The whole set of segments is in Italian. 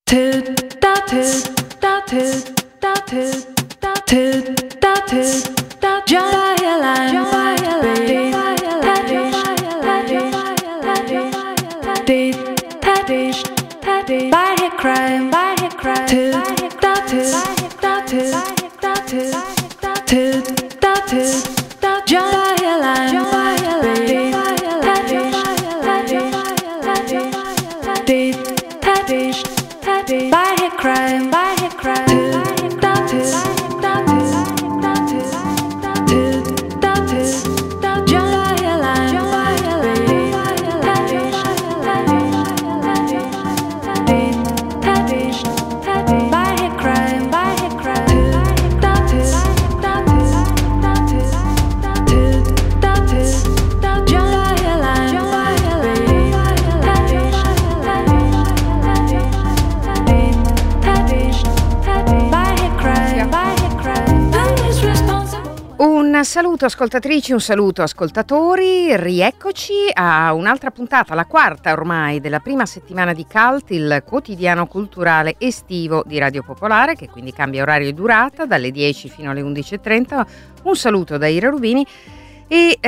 Un saluto ascoltatrici, un saluto ascoltatori, rieccoci a un'altra puntata, la quarta ormai della prima settimana di Cult, il quotidiano culturale estivo di Radio Popolare, che quindi cambia orario e durata dalle 10 fino alle 11.30. Un saluto da Ira Rubini e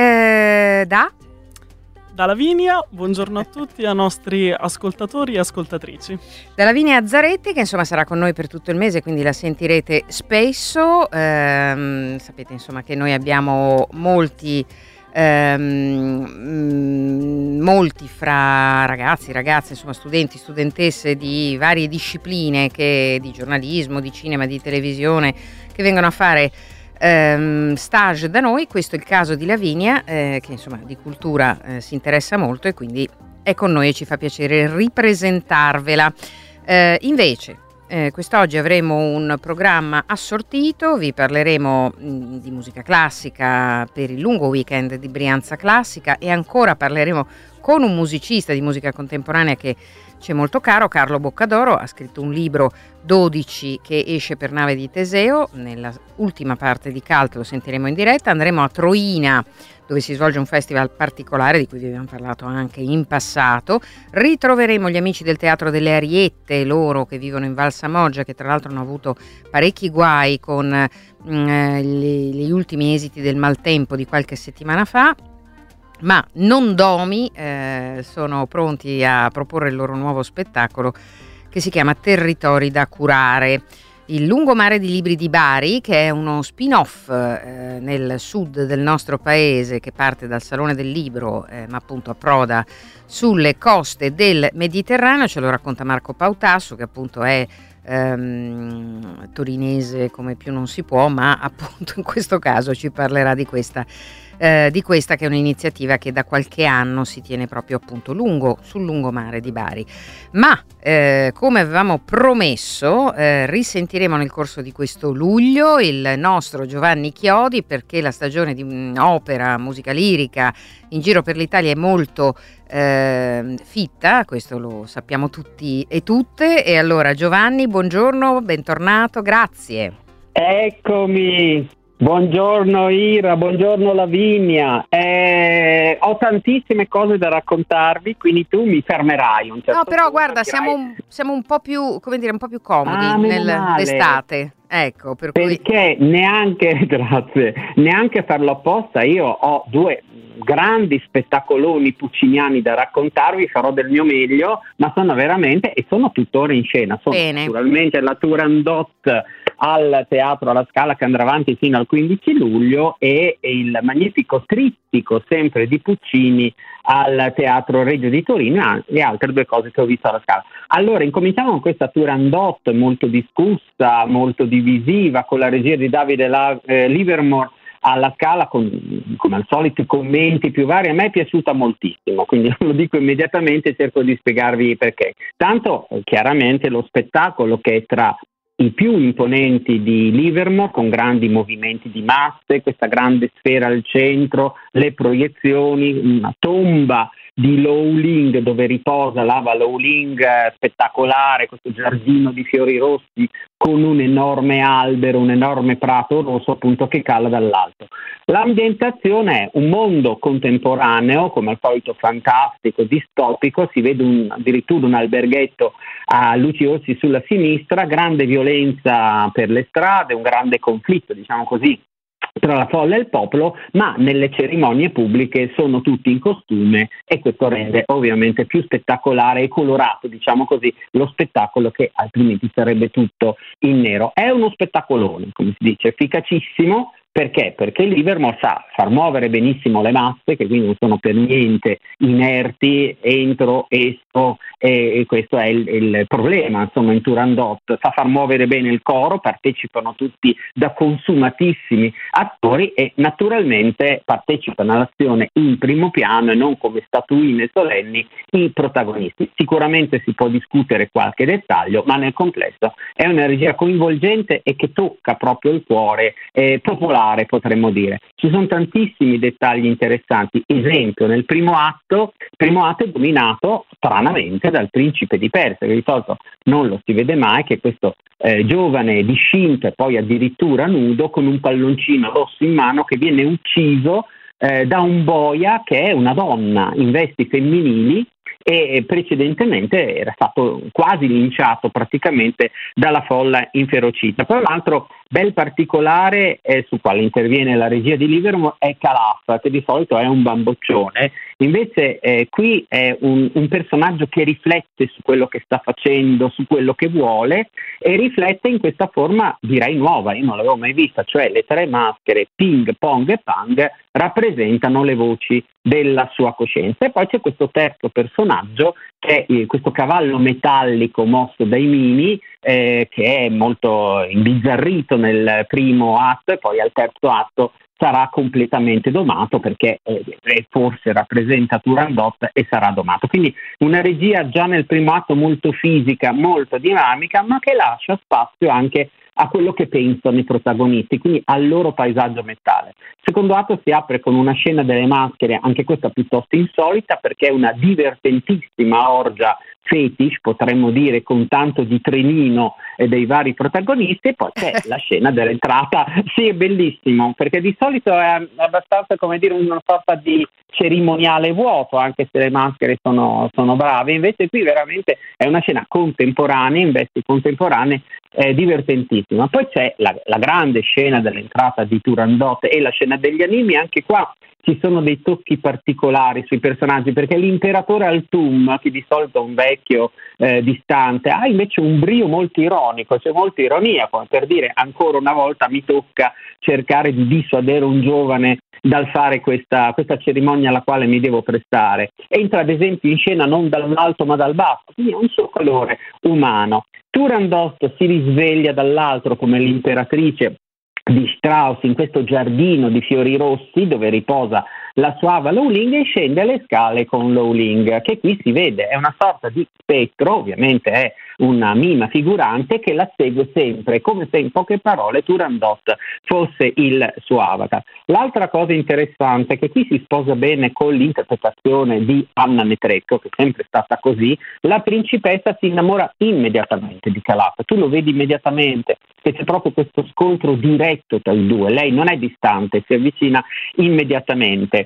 da Lavinia, buongiorno a tutti, ai nostri ascoltatori e ascoltatrici. Da Lavinia Zaretti, che insomma sarà con noi per tutto il mese, quindi la sentirete spesso. Sapete insomma che noi abbiamo molti fra ragazzi, ragazze, insomma studenti, studentesse di varie discipline, di giornalismo, di cinema, di televisione, che vengono a fare stage da noi. Questo è il caso di Lavinia, che insomma di cultura si interessa molto e quindi è con noi e ci fa piacere ripresentarvela. Invece quest'oggi avremo un programma assortito, vi parleremo di musica classica per il lungo weekend di Brianza Classica e ancora parleremo con un musicista di musica contemporanea che ci è molto caro, Carlo Boccadoro. Ha scritto un libro 12 che esce per Nave di Teseo. Nella ultima parte di Cult lo sentiremo in diretta. Andremo a Troina, dove si svolge un festival particolare di cui vi abbiamo parlato anche in passato. Ritroveremo gli amici del Teatro delle Ariette, loro che vivono in Val Samoggia, che tra l'altro hanno avuto parecchi guai con gli ultimi esiti del maltempo di qualche settimana fa. Ma non domi, sono pronti a proporre il loro nuovo spettacolo che si chiama Territori da curare. Il lungomare di libri di Bari, che è uno spin-off nel sud del nostro paese, che parte dal Salone del Libro, ma appunto approda sulle coste del Mediterraneo, ce lo racconta Marco Pautasso, che appunto è torinese come più non si può, ma appunto in questo caso ci parlerà di questa che è un'iniziativa che da qualche anno si tiene proprio appunto sul lungomare di Bari. Ma come avevamo promesso, risentiremo nel corso di questo luglio il nostro Giovanni Chiodi, perché la stagione di opera, musica lirica in giro per l'Italia è molto fitta, questo lo sappiamo tutti e tutte. E allora Giovanni, buongiorno, bentornato, grazie. Eccomi. Buongiorno Ira, buongiorno Lavinia. Ho tantissime cose da raccontarvi, quindi tu mi fermerai un certo No, però punto, guarda, siamo un po' più, come dire, un po' più comodi nell'estate. Ecco, perché grazie, neanche per l'opposta, io ho due grandi spettacoloni pucciniani da raccontarvi, farò del mio meglio, ma sono veramente, e sono tuttora in scena. Sono naturalmente la Turandot al Teatro alla Scala, che andrà avanti fino al 15 luglio, e il magnifico trittico sempre di Puccini al Teatro Regio di Torino, e le altre due cose che ho visto alla Scala. Allora incominciamo con questa Turandot molto discussa, molto divisiva, con la regia di Davide Livermore alla Scala, con come al solito i commenti più vari. A me è piaciuta moltissimo, quindi lo dico immediatamente e cerco di spiegarvi perché. Tanto chiaramente lo spettacolo, che è tra i più imponenti di Livermore, con grandi movimenti di masse, questa grande sfera al centro, le proiezioni, una tomba di Lowling dove riposa l'Ava Lowling, spettacolare, questo giardino di fiori rossi con un enorme albero, un enorme prato rosso appunto che cala dall'alto. L'ambientazione è un mondo contemporaneo, come al solito fantastico, distopico, si vede addirittura un alberghetto a luci orsi sulla sinistra, grande violenza per le strade, un grande conflitto, diciamo così, tra la folla e il popolo, ma nelle cerimonie pubbliche sono tutti in costume e questo rende ovviamente più spettacolare e colorato, diciamo così, lo spettacolo che altrimenti sarebbe tutto in nero. È uno spettacolone, come si dice, efficacissimo. Perché? Perché il Livermore sa far muovere benissimo le masse, che quindi non sono per niente inerti, entro, esco, e questo è il problema, insomma, in Turandot. Sa far muovere bene il coro, partecipano tutti da consumatissimi attori e naturalmente partecipano all'azione in primo piano e non come statuine solenni i protagonisti. Sicuramente si può discutere qualche dettaglio, ma nel complesso è una regia coinvolgente e che tocca proprio il cuore popolare, potremmo dire. Ci sono tantissimi dettagli interessanti. Esempio, nel primo atto è dominato stranamente dal principe di Persia, che di solito non lo si vede mai, che questo giovane discinto e poi addirittura nudo con un palloncino rosso in mano che viene ucciso da un boia che è una donna in vesti femminili e precedentemente era stato quasi linciato praticamente dalla folla inferocita. Poi un altro bel particolare su quale interviene la regia di Livermore è Calaf, che di solito è un bamboccione, invece qui è un personaggio che riflette su quello che sta facendo, su quello che vuole e riflette in questa forma direi nuova, io non l'avevo mai vista, cioè le tre maschere Ping, Pong e Pang rappresentano le voci della sua coscienza. E poi c'è questo terzo personaggio che è questo cavallo metallico mosso dai Mini che è molto imbizzarrito nel primo atto e poi al terzo atto sarà completamente domato perché forse rappresenta Turandot e sarà domato. Quindi una regia già nel primo atto molto fisica, molto dinamica, ma che lascia spazio anche a quello che pensano i protagonisti, quindi al loro paesaggio mentale. Il secondo atto si apre con una scena delle maschere, anche questa piuttosto insolita, perché è una divertentissima orgia fetish, potremmo dire, con tanto di trenino dei vari protagonisti, e poi c'è la scena dell'entrata. Sì, è bellissimo, perché di solito è abbastanza, come dire, una sorta di cerimoniale vuoto, anche se le maschere sono brave, invece qui veramente è una scena contemporanea, in vesti contemporanee, divertentissima. Poi c'è la grande scena dell'entrata di Turandot e la scena degli animi, anche qua ci sono dei tocchi particolari sui personaggi, perché l'imperatore Altum, che di solito è un vecchio distante, ha invece un brio molto ironico, c'è molta ironia, come per dire ancora una volta mi tocca cercare di dissuadere un giovane dal fare questa cerimonia alla quale mi devo prestare. Entra ad esempio in scena non dall'alto ma dal basso, quindi ha un suo colore umano. Turandot si risveglia dall'altro come l'imperatrice di Strauss in questo giardino di fiori rossi dove riposa la suava Lowling e scende le scale con Lowling, che qui si vede è una sorta di spettro, ovviamente è una mima figurante che la segue sempre, come se in poche parole Turandot fosse il suo avatar. L'altra cosa interessante è che qui si sposa bene con l'interpretazione di Anna Netrebko, che è sempre stata così. La principessa si innamora immediatamente di Calaf, tu lo vedi immediatamente che c'è proprio questo scontro diretto tra i due, lei non è distante, si avvicina immediatamente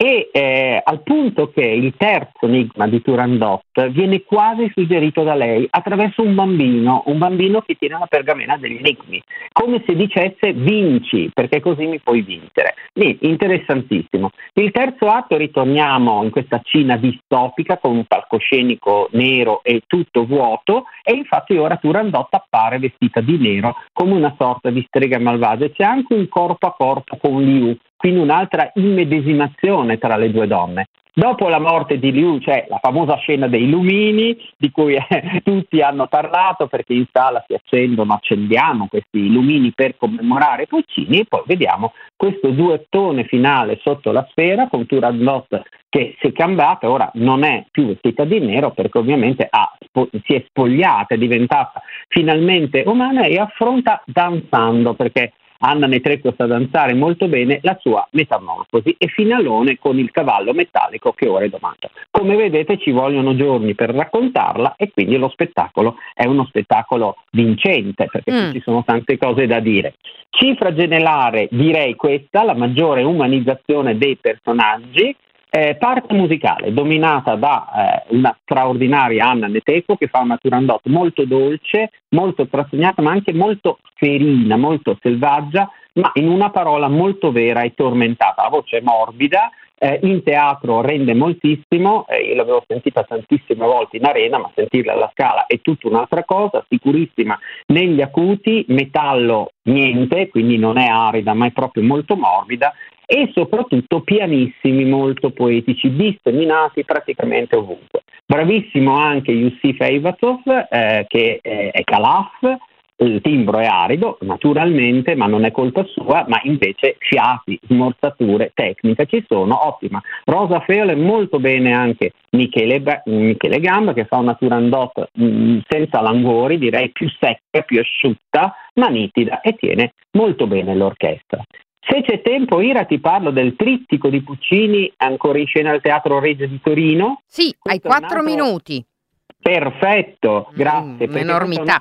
e al punto che il terzo enigma di Turandot viene quasi suggerito da lei attraverso un bambino che tiene la pergamena degli enigmi, come se dicesse vinci perché così mi puoi vincere. Lì, interessantissimo. Il terzo atto, ritorniamo in questa Cina distopica con un palcoscenico nero e tutto vuoto e infatti ora Turandot appare vestita di nero come una sorta di strega malvagia e c'è anche un corpo a corpo con Liu, quindi un'altra immedesimazione tra le due donne. Dopo la morte di Liu c'è la famosa scena dei lumini di cui tutti hanno parlato perché in sala accendiamo questi lumini per commemorare Puccini e poi vediamo questo duettone finale sotto la sfera con Turandot che si è cambiata, ora non è più vestita di nero perché ovviamente si è spogliata, è diventata finalmente umana e affronta danzando perché Anna Netrebko sa danzare molto bene, la sua Metamorfosi, e finalone con il cavallo metallico che ora è domanda. Come vedete ci vogliono giorni per raccontarla, e quindi lo spettacolo è uno spettacolo vincente, perché ci sono tante cose da dire. Cifra generale direi questa: la maggiore umanizzazione dei personaggi. Parte musicale dominata da una straordinaria Anna Netrebko, che fa una Turandot molto dolce, molto trassegnata, ma anche molto ferina, molto selvaggia, ma in una parola molto vera e tormentata. La voce è morbida, in teatro rende moltissimo, io l'avevo sentita tantissime volte in arena, ma sentirla alla Scala è tutta un'altra cosa, sicurissima negli acuti, metallo niente, quindi non è arida ma è proprio molto morbida, e soprattutto pianissimi, molto poetici, disseminati praticamente ovunque. Bravissimo anche Yusif Eyvatov, che è Calaf. Il timbro è arido, naturalmente, ma non è colpa sua, ma invece fiati, smorzature, tecnica ci sono, ottima. Rosa Feole, molto bene anche Michele Gamba, che fa una Turandot senza languori, direi più secca, più asciutta, ma nitida, e tiene molto bene l'orchestra. Se c'è tempo, Ira, ti parlo del Trittico di Puccini, ancora in scena al Teatro Regio di Torino. Sì, hai 4 minuti. Perfetto, grazie. Un'enormità.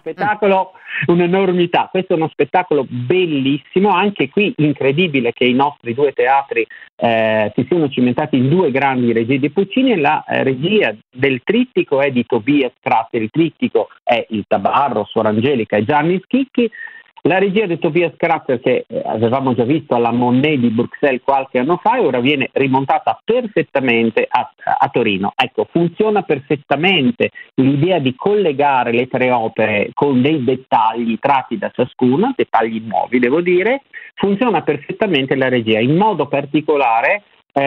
Un'enormità. Questo è uno spettacolo bellissimo, anche qui incredibile che i nostri due teatri si siano cimentati in due grandi regie di Puccini, e la regia del Trittico è di Tobias Kratzer. Il Trittico è il Tabarro, Suor Angelica e Gianni Schicchi. La regia di Tobias Kratzer, che avevamo già visto alla Monet di Bruxelles qualche anno fa, e ora viene rimontata perfettamente a Torino. Ecco, funziona perfettamente l'idea di collegare le tre opere con dei dettagli tratti da ciascuna, dettagli nuovi devo dire. Funziona perfettamente la regia, in modo particolare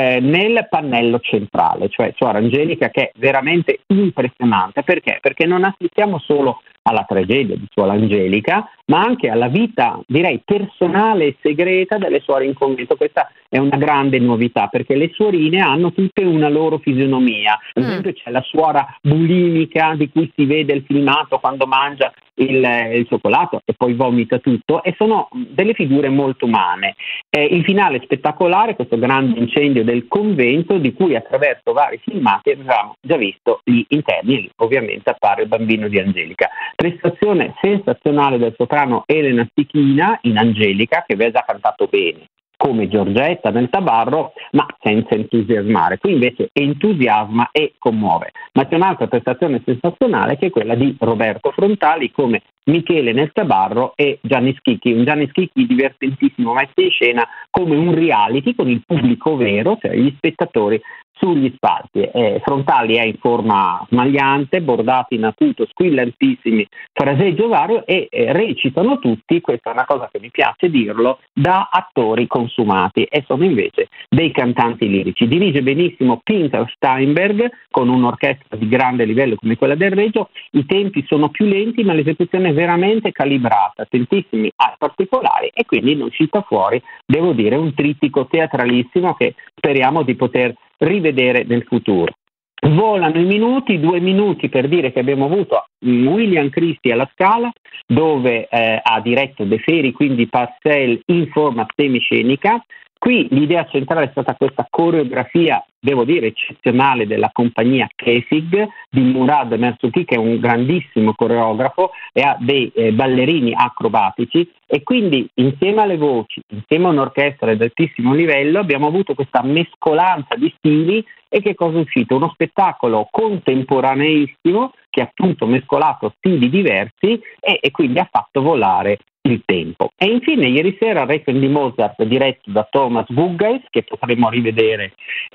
nel pannello centrale, cioè Suor Angelica, che è veramente impressionante. Perché? Perché non assistiamo solo alla tragedia di Suor Angelica, ma anche alla vita, direi, personale e segreta delle suore in convento. Questa è una grande novità, perché le suorine hanno tutte una loro fisionomia. Ad esempio c'è la suora bulimica, di cui si vede il filmato quando mangia il cioccolato e poi vomita tutto, e sono delle figure molto umane. Il finale spettacolare, questo grande incendio del convento, di cui attraverso vari filmati avevamo già visto gli interni, e lì ovviamente appare il bambino di Angelica. Prestazione sensazionale del soprano Elena Stichina in Angelica, che aveva già cantato bene come Giorgetta nel Tabarro, ma senza entusiasmare. Qui invece entusiasma e commuove. Ma c'è un'altra prestazione sensazionale, che è quella di Roberto Frontali come Michele nel Tabarro e Gianni Schicchi, un Gianni Schicchi divertentissimo, messo in scena come un reality con il pubblico vero, cioè gli spettatori sugli spalti. Frontali è in forma smagliante, bordati in acuto, squillantissimi fraseggio vario, e recitano tutti, questa è una cosa che mi piace dirlo, da attori consumati, e sono invece dei cantanti lirici. Dirige benissimo Pinker Steinberg con un'orchestra di grande livello come quella del Regio. I tempi sono più lenti, ma l'esecuzione è veramente calibrata, attentissimi ai particolari, e quindi ne è uscita fuori, devo dire, un trittico teatralissimo che speriamo di poter rivedere nel futuro. Volano i minuti, 2 minuti per dire che abbiamo avuto William Christie alla Scala, dove ha diretto De Feri, quindi Parcel in forma semiscenica. Qui l'idea centrale è stata questa coreografia, devo dire, eccezionale della compagnia Kesig di Murad Merzuki, che è un grandissimo coreografo e ha dei ballerini acrobatici, e quindi insieme alle voci, insieme a un'orchestra di altissimo livello, abbiamo avuto questa mescolanza di stili. E che cosa è uscito? Uno spettacolo contemporaneissimo che ha appunto mescolato stili diversi e quindi ha fatto volare il tempo. E infine ieri sera Requiem di Mozart, diretto da Thomas Guggeis, che potremo rivedere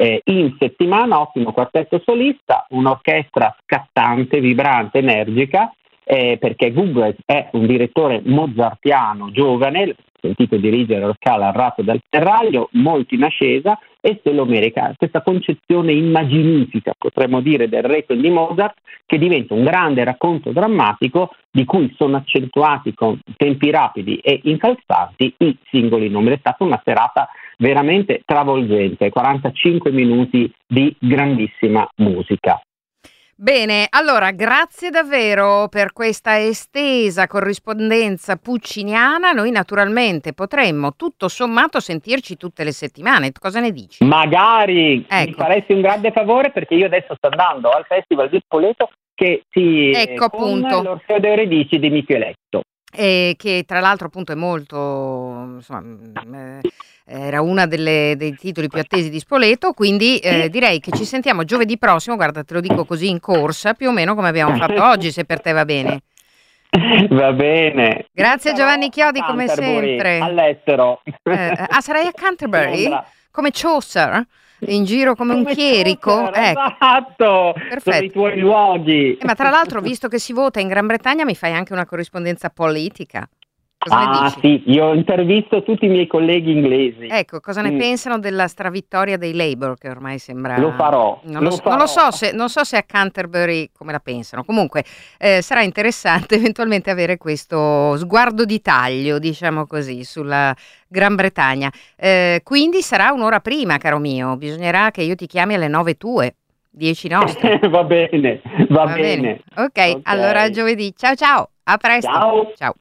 in settimana, ottimo quartetto solista, un'orchestra scattante, vibrante, energica, perché Guggeis è un direttore mozartiano giovane, sentito dirigere la Scala al Ratto del Terraglio, molto in ascesa, e se lo merita. Questa concezione immaginifica, potremmo dire, del Requiem di Mozart, che diventa un grande racconto drammatico di cui sono accentuati con tempi rapidi e incalzanti i singoli numeri. È stata una serata veramente travolgente, 45 minuti di grandissima musica. Bene, allora grazie davvero per questa estesa corrispondenza pucciniana. Noi naturalmente potremmo tutto sommato sentirci tutte le settimane. Cosa ne dici? Magari mi Ecco. faresti un grande favore, perché io adesso sto andando al Festival di Spoleto che si Ecco, con appunto. l'Orfeo d'Euridice di Micheletto. Che tra l'altro appunto è molto, insomma, era una dei titoli più attesi di Spoleto, quindi direi che ci sentiamo giovedì prossimo, guarda, te lo dico così in corsa, più o meno come abbiamo fatto oggi, se per te va bene. Va bene. Grazie Sarò Giovanni Chiodi a come Canterbury, sempre. all'estero. Sarai a Canterbury? Londra. Come Chaucer? In giro come un chierico? Chaucer, Ecco. esatto, sono Perfetto. i tuoi luoghi. Ma tra l'altro, visto che si vota in Gran Bretagna, mi fai anche una corrispondenza politica. Cosa ne dici? Sì, io intervisto tutti i miei colleghi inglesi. Ecco, cosa ne pensano della stravittoria dei Labour, che ormai sembra... Lo farò. Non so se a Canterbury come la pensano. Comunque sarà interessante eventualmente avere questo sguardo di taglio, diciamo così, sulla Gran Bretagna. Quindi sarà un'ora prima, caro mio. Bisognerà che io ti chiami alle 9 tue, 10 nostre. Va bene, va bene. Ok, allora a giovedì. Ciao ciao, a presto. Ciao. Ciao.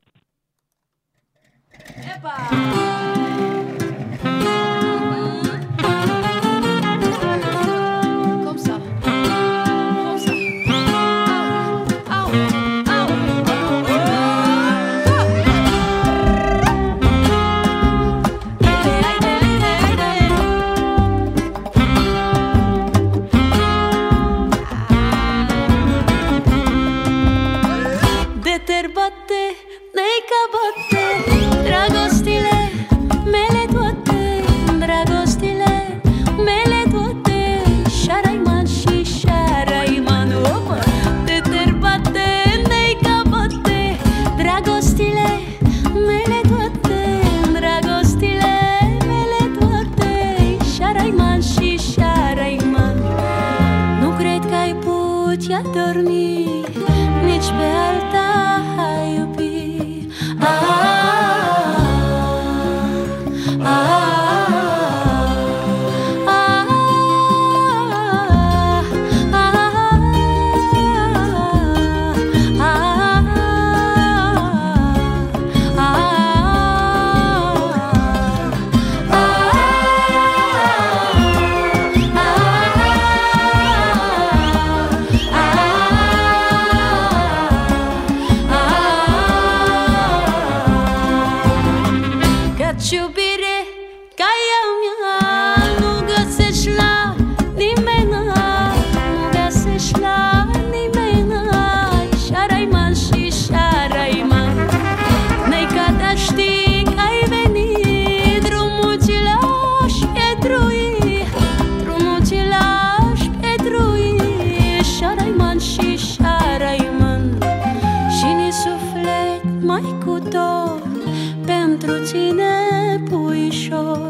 Comme ça. Comme ça. Ah, de terbatte nei cabotte, dragostile, mele toate, dragostile, mele toate, șaraiman și șaraiman, opa, de terbatte nei cabotte, dragostile, mele toate, dragostile, mele toate, șaraiman și șaraiman. Nu cred că ai putea dormi nici pe alta ai iubi. Căci iubire ca ea mea nu găsești la nimeni, nu găsești la nimeni. Șaraiman și șaraiman, n-ai ca da știi că ai venit, drumul ți l-aș pietrui, drumul ți l-aș pietrui. Șaraiman și șaraiman, și ni suflet mai cu dor pentru tine, puișor.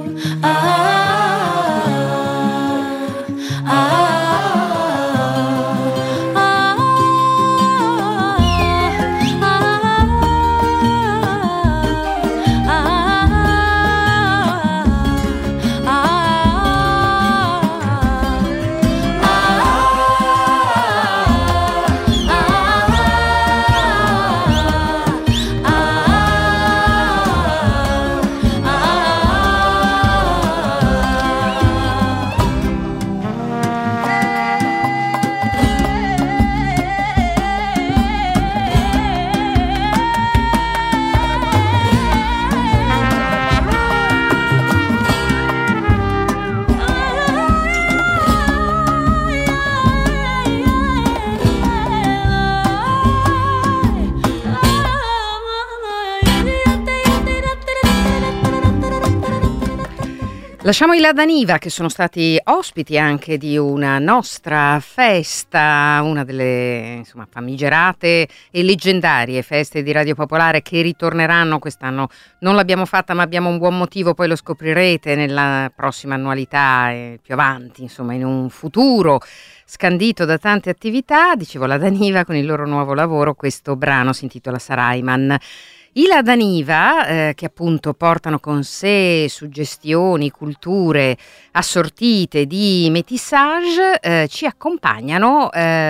Lasciamo i Ladaniva, che sono stati ospiti anche di una nostra festa, una delle insomma famigerate e leggendarie feste di Radio Popolare che ritorneranno quest'anno. Non l'abbiamo fatta, ma abbiamo un buon motivo, poi lo scoprirete nella prossima annualità e più avanti, insomma in un futuro scandito da tante attività. Dicevo Ladaniva con il loro nuovo lavoro, questo brano si intitola Saraiman. I Ladaniva, che appunto portano con sé suggestioni, culture assortite di métissage, ci accompagnano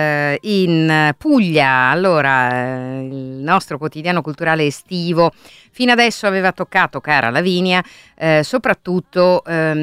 in Puglia. Allora, il nostro quotidiano culturale estivo fino adesso aveva toccato, cara Lavinia, soprattutto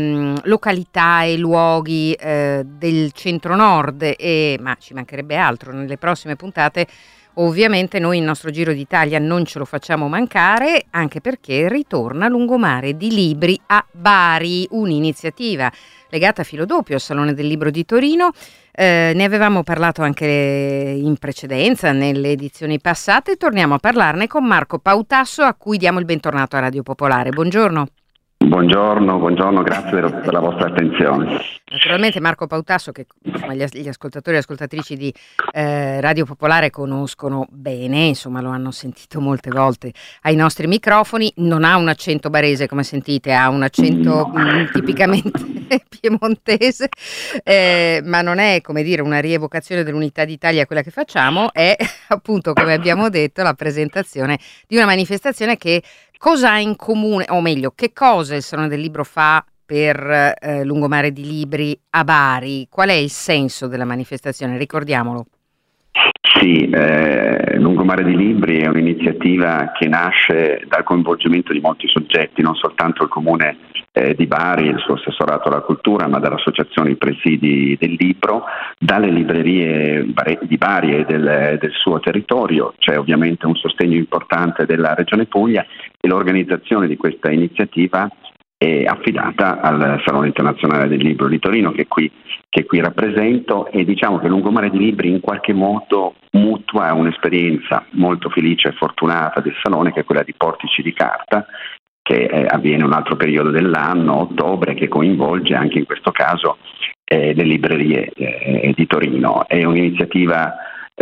località e luoghi del centro-nord, ma ci mancherebbe altro. Nelle prossime puntate ovviamente noi il nostro Giro d'Italia non ce lo facciamo mancare, anche perché ritorna Lungomare di Libri a Bari, un'iniziativa legata a filo doppio al Salone del Libro di Torino. Ne avevamo parlato anche in precedenza, nelle edizioni passate. Torniamo a parlarne con Marco Pautasso, a cui diamo il bentornato a Radio Popolare. Buongiorno. Buongiorno, grazie per la vostra attenzione. Naturalmente Marco Pautasso, che insomma, gli ascoltatori e ascoltatrici di Radio Popolare conoscono bene, insomma lo hanno sentito molte volte ai nostri microfoni, non ha un accento barese come sentite, ha un accento tipicamente piemontese, ma non è, come dire, una rievocazione dell'unità d'Italia quella che facciamo, è appunto, come abbiamo detto, la presentazione di una manifestazione che cosa ha in comune, o meglio, che cosa il Salone del Libro fa per Lungomare di Libri a Bari? Qual è il senso della manifestazione? Ricordiamolo. Sì, Lungomare di Libri è un'iniziativa che nasce dal coinvolgimento di molti soggetti, non soltanto il Comune di Bari, il suo assessorato alla cultura, ma dall'Associazione Presidi del Libro, dalle librerie di Bari e del suo territorio. C'è ovviamente un sostegno importante della Regione Puglia e l'organizzazione di questa iniziativa è affidata al Salone Internazionale del Libro di Torino che qui rappresento, e diciamo che Lungomare di Libri in qualche modo mutua un'esperienza molto felice e fortunata del Salone, che è quella di Portici di Carta, che avviene un altro periodo dell'anno, ottobre, che coinvolge anche in questo caso le librerie di Torino. È un'iniziativa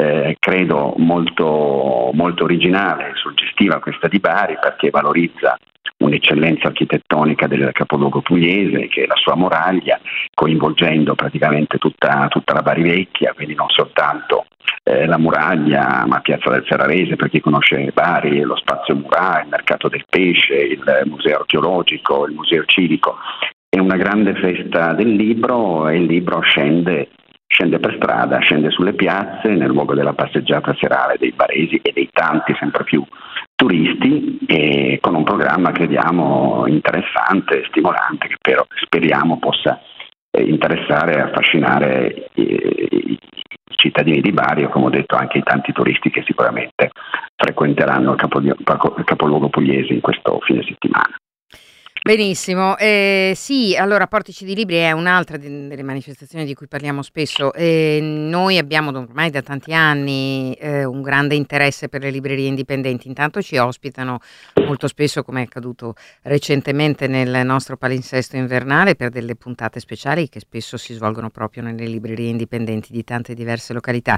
credo molto, molto originale e suggestiva questa di Bari, perché valorizza un'eccellenza architettonica del capoluogo pugliese, che è la sua muraglia, coinvolgendo praticamente tutta la Bari Vecchia, quindi non soltanto la muraglia, ma Piazza del Ferrarese, per chi conosce Bari, lo spazio Murat, il mercato del pesce, il museo archeologico, il museo civico. È una grande festa del libro, e il libro scende per strada, scende sulle piazze, nel luogo della passeggiata serale dei baresi e dei tanti sempre più turisti, e con un programma crediamo interessante, stimolante, che però speriamo possa interessare e affascinare i cittadini di Bari, o come ho detto anche i tanti turisti che sicuramente frequenteranno il capoluogo pugliese in questo fine settimana. Benissimo, sì, allora Portici di Libri è un'altra delle manifestazioni di cui parliamo spesso. Noi abbiamo ormai da tanti anni un grande interesse per le librerie indipendenti. Intanto ci ospitano molto spesso, come è accaduto recentemente nel nostro palinsesto invernale, per delle puntate speciali che spesso si svolgono proprio nelle librerie indipendenti di tante diverse località.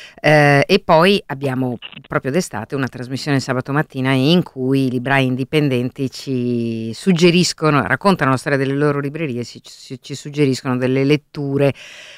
E poi abbiamo proprio d'estate una trasmissione sabato mattina in cui i librai indipendenti ci raccontano la storia delle loro librerie, ci suggeriscono delle letture,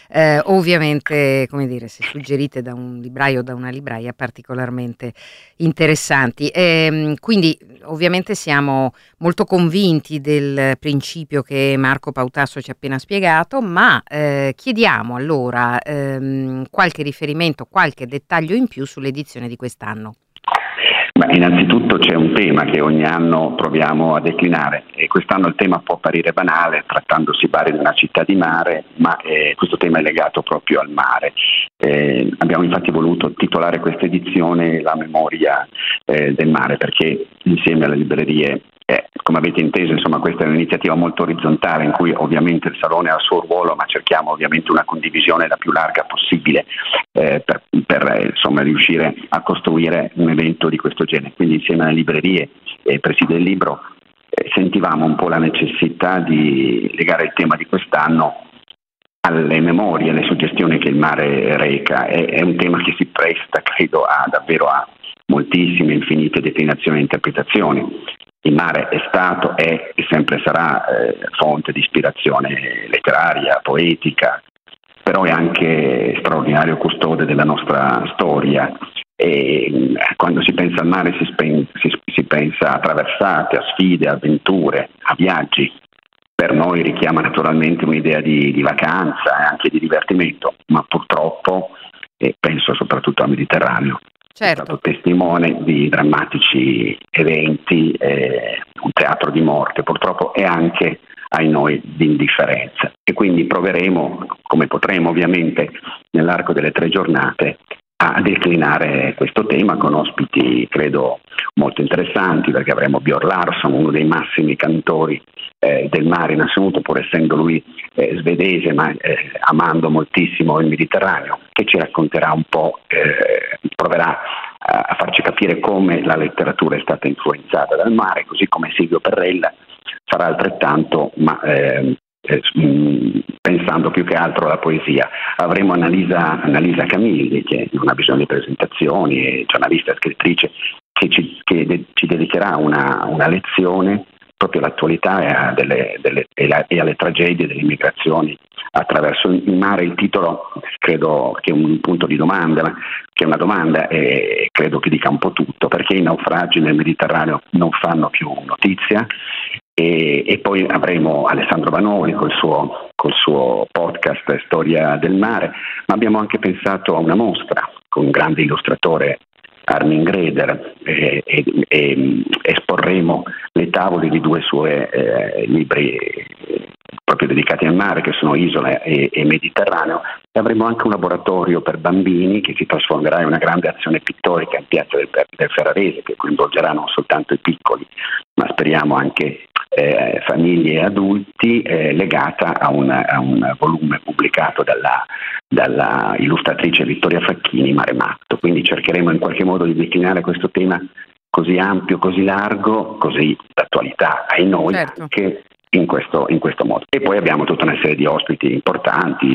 ovviamente, come dire, se suggerite da un libraio o da una libraia, particolarmente interessanti. Quindi ovviamente siamo molto convinti del principio che Marco Pautasso ci ha appena spiegato, ma chiediamo allora qualche riferimento, qualche dettaglio in più sull'edizione di quest'anno. Innanzitutto c'è un tema che ogni anno proviamo a declinare, e quest'anno il tema può apparire banale trattandosi Bari di una città di mare, ma questo tema è legato proprio al mare. Abbiamo infatti voluto titolare questa edizione La memoria del mare, perché insieme alle librerie, come avete inteso, insomma, questa è un'iniziativa molto orizzontale in cui ovviamente il Salone ha il suo ruolo, ma cerchiamo ovviamente una condivisione la più larga possibile per insomma riuscire a costruire un evento di questo genere. Quindi insieme alle librerie e Presidi del Libro sentivamo un po' la necessità di legare il tema di quest'anno alle memorie, alle suggestioni che il mare reca. È un tema che si presta, credo, davvero a moltissime, infinite declinazioni e interpretazioni. Il mare è stato, è e sempre sarà fonte di ispirazione letteraria, poetica, però è anche straordinario custode della nostra storia, quando si pensa al mare si pensa a traversate, a sfide, a avventure, a viaggi. Per noi richiama naturalmente un'idea di vacanza e anche di divertimento, ma purtroppo, e penso soprattutto al Mediterraneo, Certo. è stato testimone di drammatici eventi, un teatro di morte purtroppo, e anche, ai noi, di indifferenza. E quindi proveremo, come potremo ovviamente, nell'arco delle 3 giornate, a declinare questo tema con ospiti credo molto interessanti, perché avremo Björn Larsson, uno dei massimi cantori del mare in assoluto, pur essendo lui svedese, ma amando moltissimo il Mediterraneo, che ci racconterà un po', proverà a farci capire come la letteratura è stata influenzata dal mare, così come Silvio Perrella farà altrettanto, ma pensando più che altro alla poesia. Avremo Annalisa Camilli, che non ha bisogno di presentazioni, è giornalista e scrittrice, che ci dedicherà una lezione proprio all'attualità e alle tragedie delle immigrazioni attraverso il mare. Il titolo credo che è un punto di domanda, ma che è una domanda, e credo che dica un po' tutto, perché i naufragi nel Mediterraneo non fanno più notizia. E poi avremo Alessandro Vanoni col suo podcast Storia del Mare, ma abbiamo anche pensato a una mostra con un grande illustratore, Armin Greder, e esporremo le tavole di 2 suoi libri proprio dedicati al mare, che sono Isola e Mediterraneo, e avremo anche un laboratorio per bambini che si trasformerà in una grande azione pittorica in Piazza del Ferrarese, che coinvolgerà non soltanto i piccoli, ma speriamo anche famiglie e adulti, legata a un volume pubblicato dalla illustratrice Vittoria Facchini, Mare Matto. Quindi cercheremo in qualche modo di declinare questo tema così ampio, così largo, così d'attualità ai noi, Certo. anche in questo modo. E poi abbiamo tutta una serie di ospiti importanti,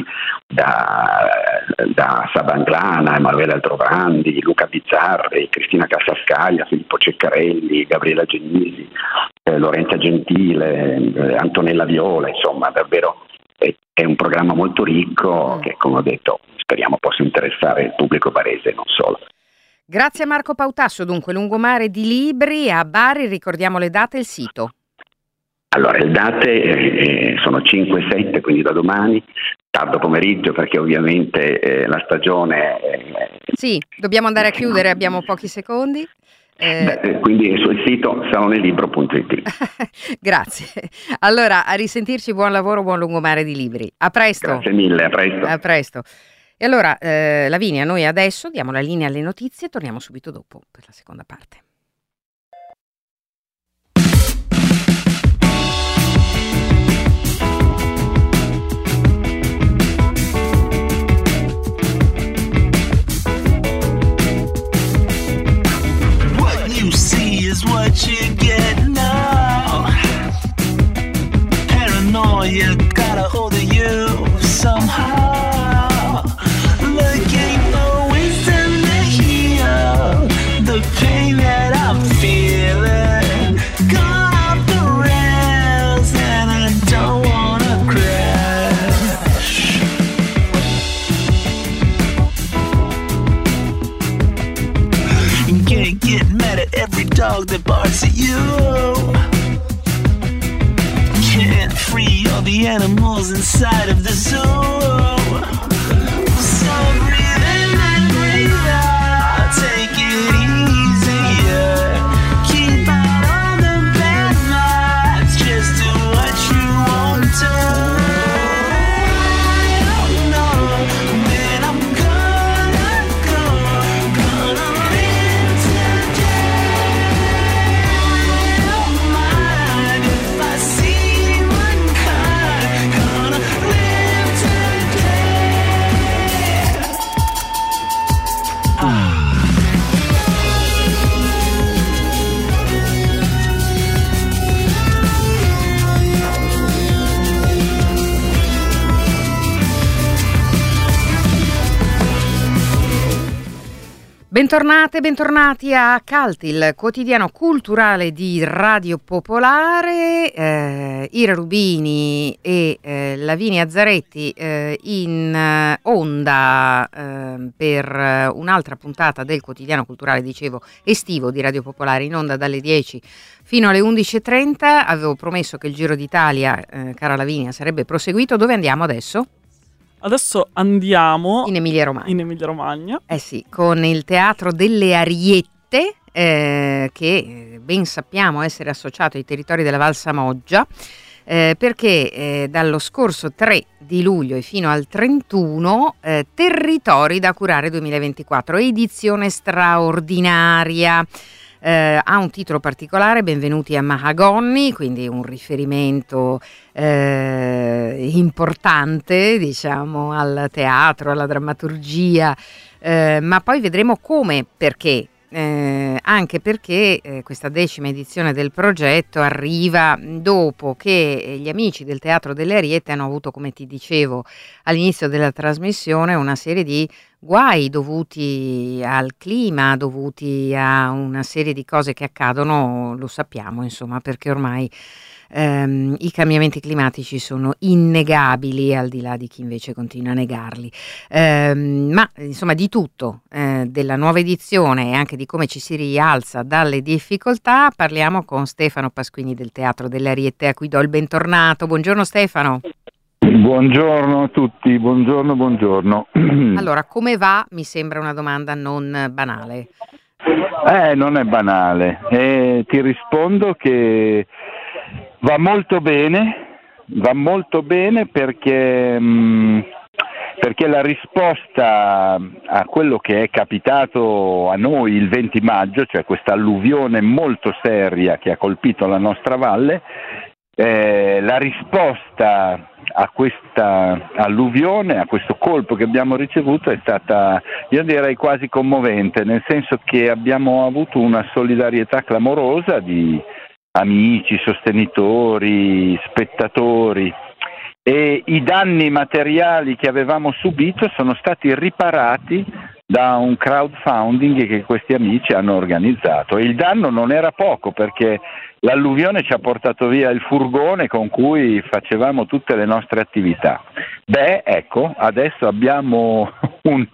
da Sabanglana, Emanuele Altrograndi, Luca Bizzarri, Cristina Cassascaglia, Filippo Ceccarelli, Gabriela Genisi, Lorenza Gentile, Antonella Viola. Insomma, davvero è un programma molto ricco che, come ho detto, speriamo possa interessare il pubblico barese e non solo. Grazie a Marco Pautasso. Dunque, Lungomare di Libri a Bari, ricordiamo le date e il sito. Allora, le date sono 5 e 7, quindi da domani, tardo pomeriggio, perché ovviamente la stagione... Sì, dobbiamo andare a chiudere, abbiamo pochi secondi. Quindi sul sito salonelibro.it. Grazie. Allora, a risentirci, buon lavoro, buon Lungomare di Libri. A presto. Grazie mille, a presto. A presto. E allora, Lavinia, noi adesso diamo la linea alle notizie e torniamo subito dopo per la seconda parte. Is what you get now. Paranoia got a hold of you somehow. Looking for wisdom to heal the pain that I'm feeling. Gone off the rails and I don't wanna crash. You can't get mad at every dog that barks at you. Can't free all the animals inside of the zoo. So breathe in and breathe out. Take it easier. Keep out all the bad vibes. Just do what you want to. I don't know when I'm gonna go. Gonna live today. I don't mind if I see one kind. Gonna live today. Bentornate, bentornati a Calti, il quotidiano culturale di Radio Popolare. Ira Rubini e Lavinia Zaretti in onda per un'altra puntata del quotidiano culturale, dicevo, estivo di Radio Popolare, in onda dalle 10 fino alle 11.30. Avevo promesso che il Giro d'Italia, cara Lavinia, sarebbe proseguito. Dove andiamo adesso? Adesso andiamo In Emilia-Romagna. in Emilia-Romagna. Eh sì, con il Teatro delle Ariette, che ben sappiamo essere associato ai territori della Val Samoggia, perché dallo scorso 3 di luglio e fino al 31 Territori da curare 2024, edizione straordinaria. Ha un titolo particolare, Benvenuti a Mahagonni, quindi un riferimento importante, diciamo, al teatro, alla drammaturgia, ma poi vedremo come, perché. Anche perché questa 10ª edizione del progetto arriva dopo che gli amici del Teatro delle Ariette hanno avuto, come ti dicevo all'inizio della trasmissione, una serie di guai dovuti al clima, dovuti a una serie di cose che accadono, lo sappiamo, insomma, perché ormai i cambiamenti climatici sono innegabili, al di là di chi invece continua a negarli, ma insomma di tutto, della nuova edizione e anche di come ci si rialza dalle difficoltà parliamo con Stefano Pasquini del Teatro delle Ariette, a cui do il bentornato. Buongiorno Stefano. Buongiorno a tutti, buongiorno. Allora, come va? Mi sembra una domanda non banale. Non è banale, ti rispondo che va molto bene perché la risposta a quello che è capitato a noi il 20 maggio, cioè questa alluvione molto seria che ha colpito la nostra valle, la risposta a questa alluvione, a questo colpo che abbiamo ricevuto è stata, io direi, quasi commovente, nel senso che abbiamo avuto una solidarietà clamorosa di amici, sostenitori, spettatori, e i danni materiali che avevamo subito sono stati riparati da un crowdfunding che questi amici hanno organizzato, e il danno non era poco perché l'alluvione ci ha portato via il furgone con cui facevamo tutte le nostre attività. Ecco, adesso abbiamo un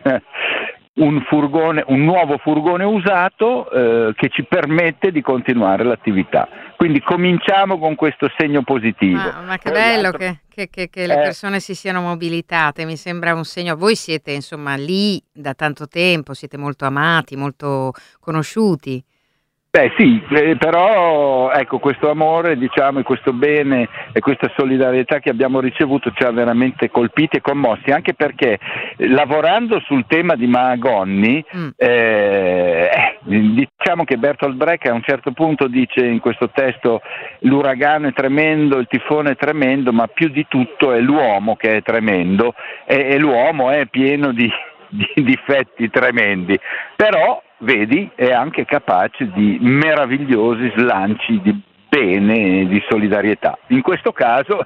nuovo furgone usato che ci permette di continuare l'attività. Quindi cominciamo con questo segno positivo. Ma che bello che le persone si siano mobilitate, mi sembra un segno. Voi siete insomma lì da tanto tempo, siete molto amati, molto conosciuti. Sì, però ecco, questo amore, diciamo, e questo bene e questa solidarietà che abbiamo ricevuto ci ha veramente colpiti e commossi, anche perché lavorando sul tema di Mahagonni, diciamo che Bertolt Brecht a un certo punto dice in questo testo: l'uragano è tremendo, il tifone è tremendo, ma più di tutto è l'uomo che è tremendo, e l'uomo è pieno di difetti tremendi, però vedi è anche capace di meravigliosi slanci di bene e di solidarietà. In questo caso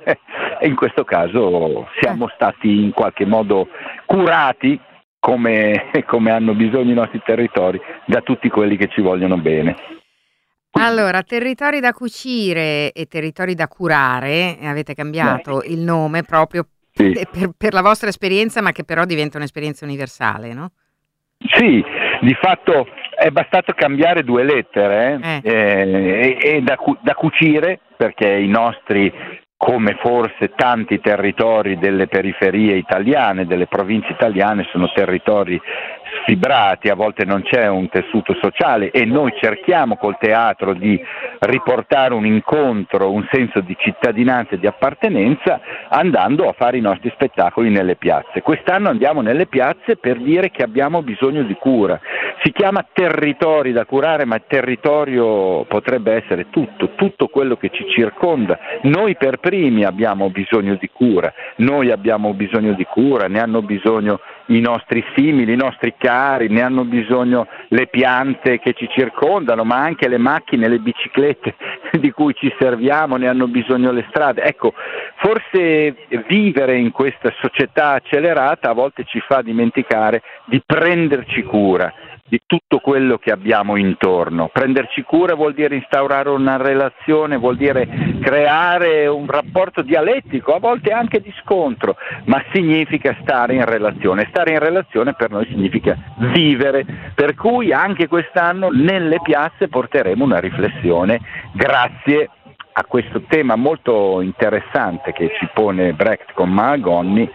siamo stati in qualche modo curati come hanno bisogno i nostri territori da tutti quelli che ci vogliono bene. Allora, territori da cucire e territori da curare, avete cambiato il nome proprio per la vostra esperienza, ma che però diventa un'esperienza universale, no? Sì, di fatto è bastato cambiare 2 lettere e da cucire, perché i nostri, come forse tanti territori delle periferie italiane, delle province italiane, sono territori sfibrati, a volte non c'è un tessuto sociale, e noi cerchiamo col teatro di riportare un incontro, un senso di cittadinanza e di appartenenza, andando a fare i nostri spettacoli nelle piazze. Quest'anno andiamo nelle piazze per dire che abbiamo bisogno di cura. Si chiama territori da curare, ma il territorio potrebbe essere tutto quello che ci circonda. Noi per primi abbiamo bisogno di cura, ne hanno bisogno i nostri simili, i nostri cari, ne hanno bisogno le piante che ci circondano, ma anche le macchine, le biciclette di cui ci serviamo, ne hanno bisogno le strade. Ecco, forse vivere in questa società accelerata a volte ci fa dimenticare di prenderci cura di tutto quello che abbiamo intorno. Prenderci cura vuol dire instaurare una relazione, vuol dire creare un rapporto dialettico, a volte anche di scontro, ma significa stare in relazione. Stare in relazione per noi significa vivere, per cui anche quest'anno nelle piazze porteremo una riflessione grazie a questo tema molto interessante che ci pone Brecht con Mahagoni,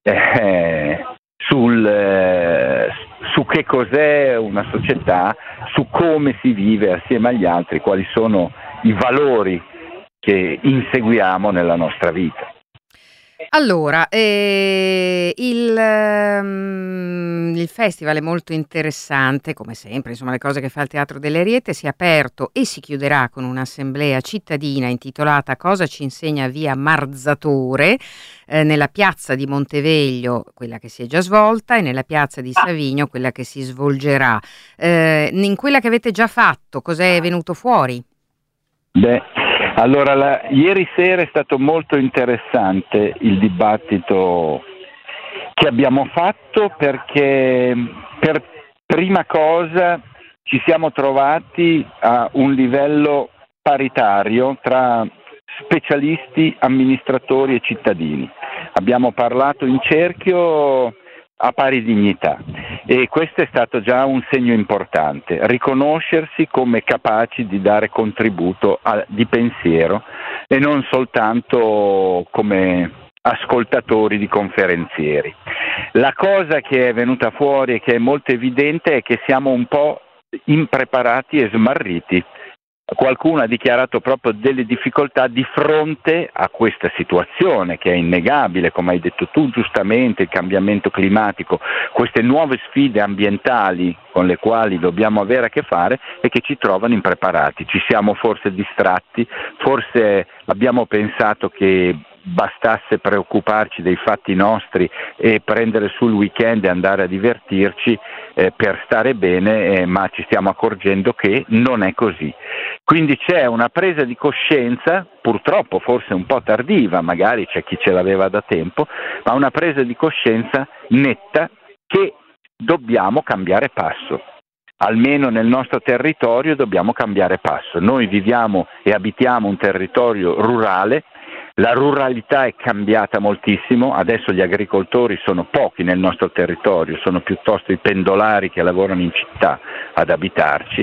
su che cos'è una società, su come si vive assieme agli altri, quali sono i valori che inseguiamo nella nostra vita. Allora, il festival è molto interessante, come sempre, insomma le cose che fa il Teatro delle Ariete, si è aperto e si chiuderà con un'assemblea cittadina intitolata Cosa ci insegna via Marzatore, nella piazza di Monteveglio, quella che si è già svolta, e nella piazza di Savigno, quella che si svolgerà. In quella che avete già fatto, cos'è venuto fuori? Allora, ieri sera è stato molto interessante il dibattito che abbiamo fatto, perché per prima cosa ci siamo trovati a un livello paritario tra specialisti, amministratori e cittadini. Abbiamo parlato in cerchio a pari dignità e questo è stato già un segno importante, riconoscersi come capaci di dare contributo di pensiero e non soltanto come ascoltatori di conferenzieri. La cosa che è venuta fuori e che è molto evidente è che siamo un po' impreparati e smarriti. Qualcuno ha dichiarato proprio delle difficoltà di fronte a questa situazione che è innegabile, come hai detto tu giustamente, il cambiamento climatico, queste nuove sfide ambientali con le quali dobbiamo avere a che fare e che ci trovano impreparati. Ci siamo forse distratti, forse abbiamo pensato che bastasse preoccuparci dei fatti nostri e prendere sul weekend e andare a divertirci per stare bene, ma ci stiamo accorgendo che non è così. Quindi c'è una presa di coscienza, purtroppo forse un po' tardiva, magari c'è chi ce l'aveva da tempo, ma una presa di coscienza netta che dobbiamo cambiare passo. Almeno nel nostro territorio dobbiamo cambiare passo. Noi viviamo e abitiamo un territorio rurale. La ruralità è cambiata moltissimo, adesso gli agricoltori sono pochi nel nostro territorio, sono piuttosto i pendolari che lavorano in città ad abitarci,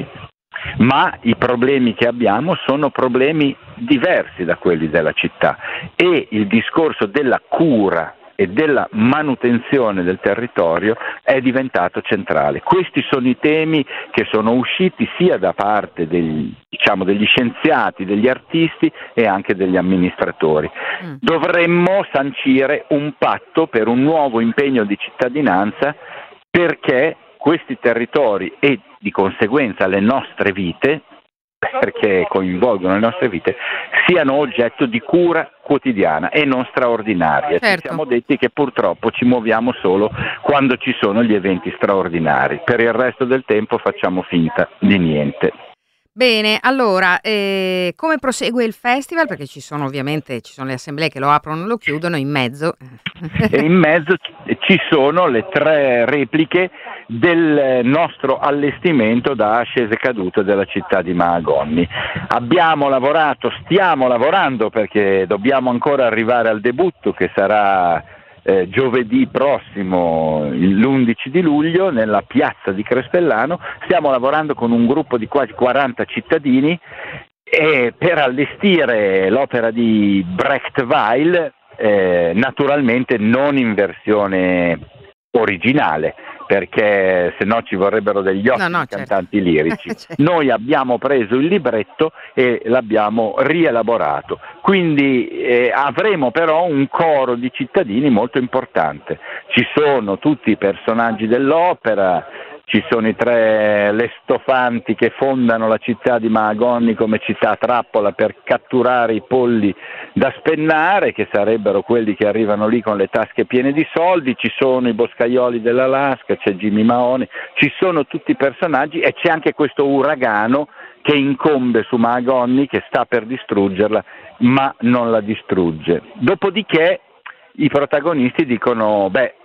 ma i problemi che abbiamo sono problemi diversi da quelli della città e il discorso della cura e della manutenzione del territorio è diventato centrale. Questi sono i temi che sono usciti sia da parte degli scienziati, degli artisti e anche degli amministratori. Dovremmo sancire un patto per un nuovo impegno di cittadinanza perché questi territori e di conseguenza le nostre vite, perché coinvolgono le nostre vite, siano oggetto di cura quotidiana e non straordinaria. Certo. Ci siamo detti che purtroppo ci muoviamo solo quando ci sono gli eventi straordinari, per il resto del tempo facciamo finta di niente. Bene, allora, come prosegue il festival? Perché ci sono le assemblee che lo aprono e lo chiudono, in mezzo. E in mezzo ci sono le 3 repliche del nostro allestimento da Ascese Cadute della città di Mahagoni. Stiamo lavorando perché dobbiamo ancora arrivare al debutto che sarà giovedì prossimo, l'11 di luglio, nella piazza di Crespellano. Stiamo lavorando con un gruppo di quasi 40 cittadini per allestire l'opera di Brecht Weil, naturalmente non in versione originale, perché se no ci vorrebbero degli ottimi cantanti lirici. Certo. Noi abbiamo preso il libretto e l'abbiamo rielaborato, quindi avremo però un coro di cittadini molto importante. Ci sono tutti i personaggi dell'opera, ci sono i 3 lestofanti che fondano la città di Mahagoni come città trappola per catturare i polli da spennare, che sarebbero quelli che arrivano lì con le tasche piene di soldi. Ci sono i boscaioli dell'Alaska, c'è Jimmy Mahoney, ci sono tutti i personaggi e c'è anche questo uragano che incombe su Mahagoni, che sta per distruggerla ma non la distrugge. Dopodiché i protagonisti dicono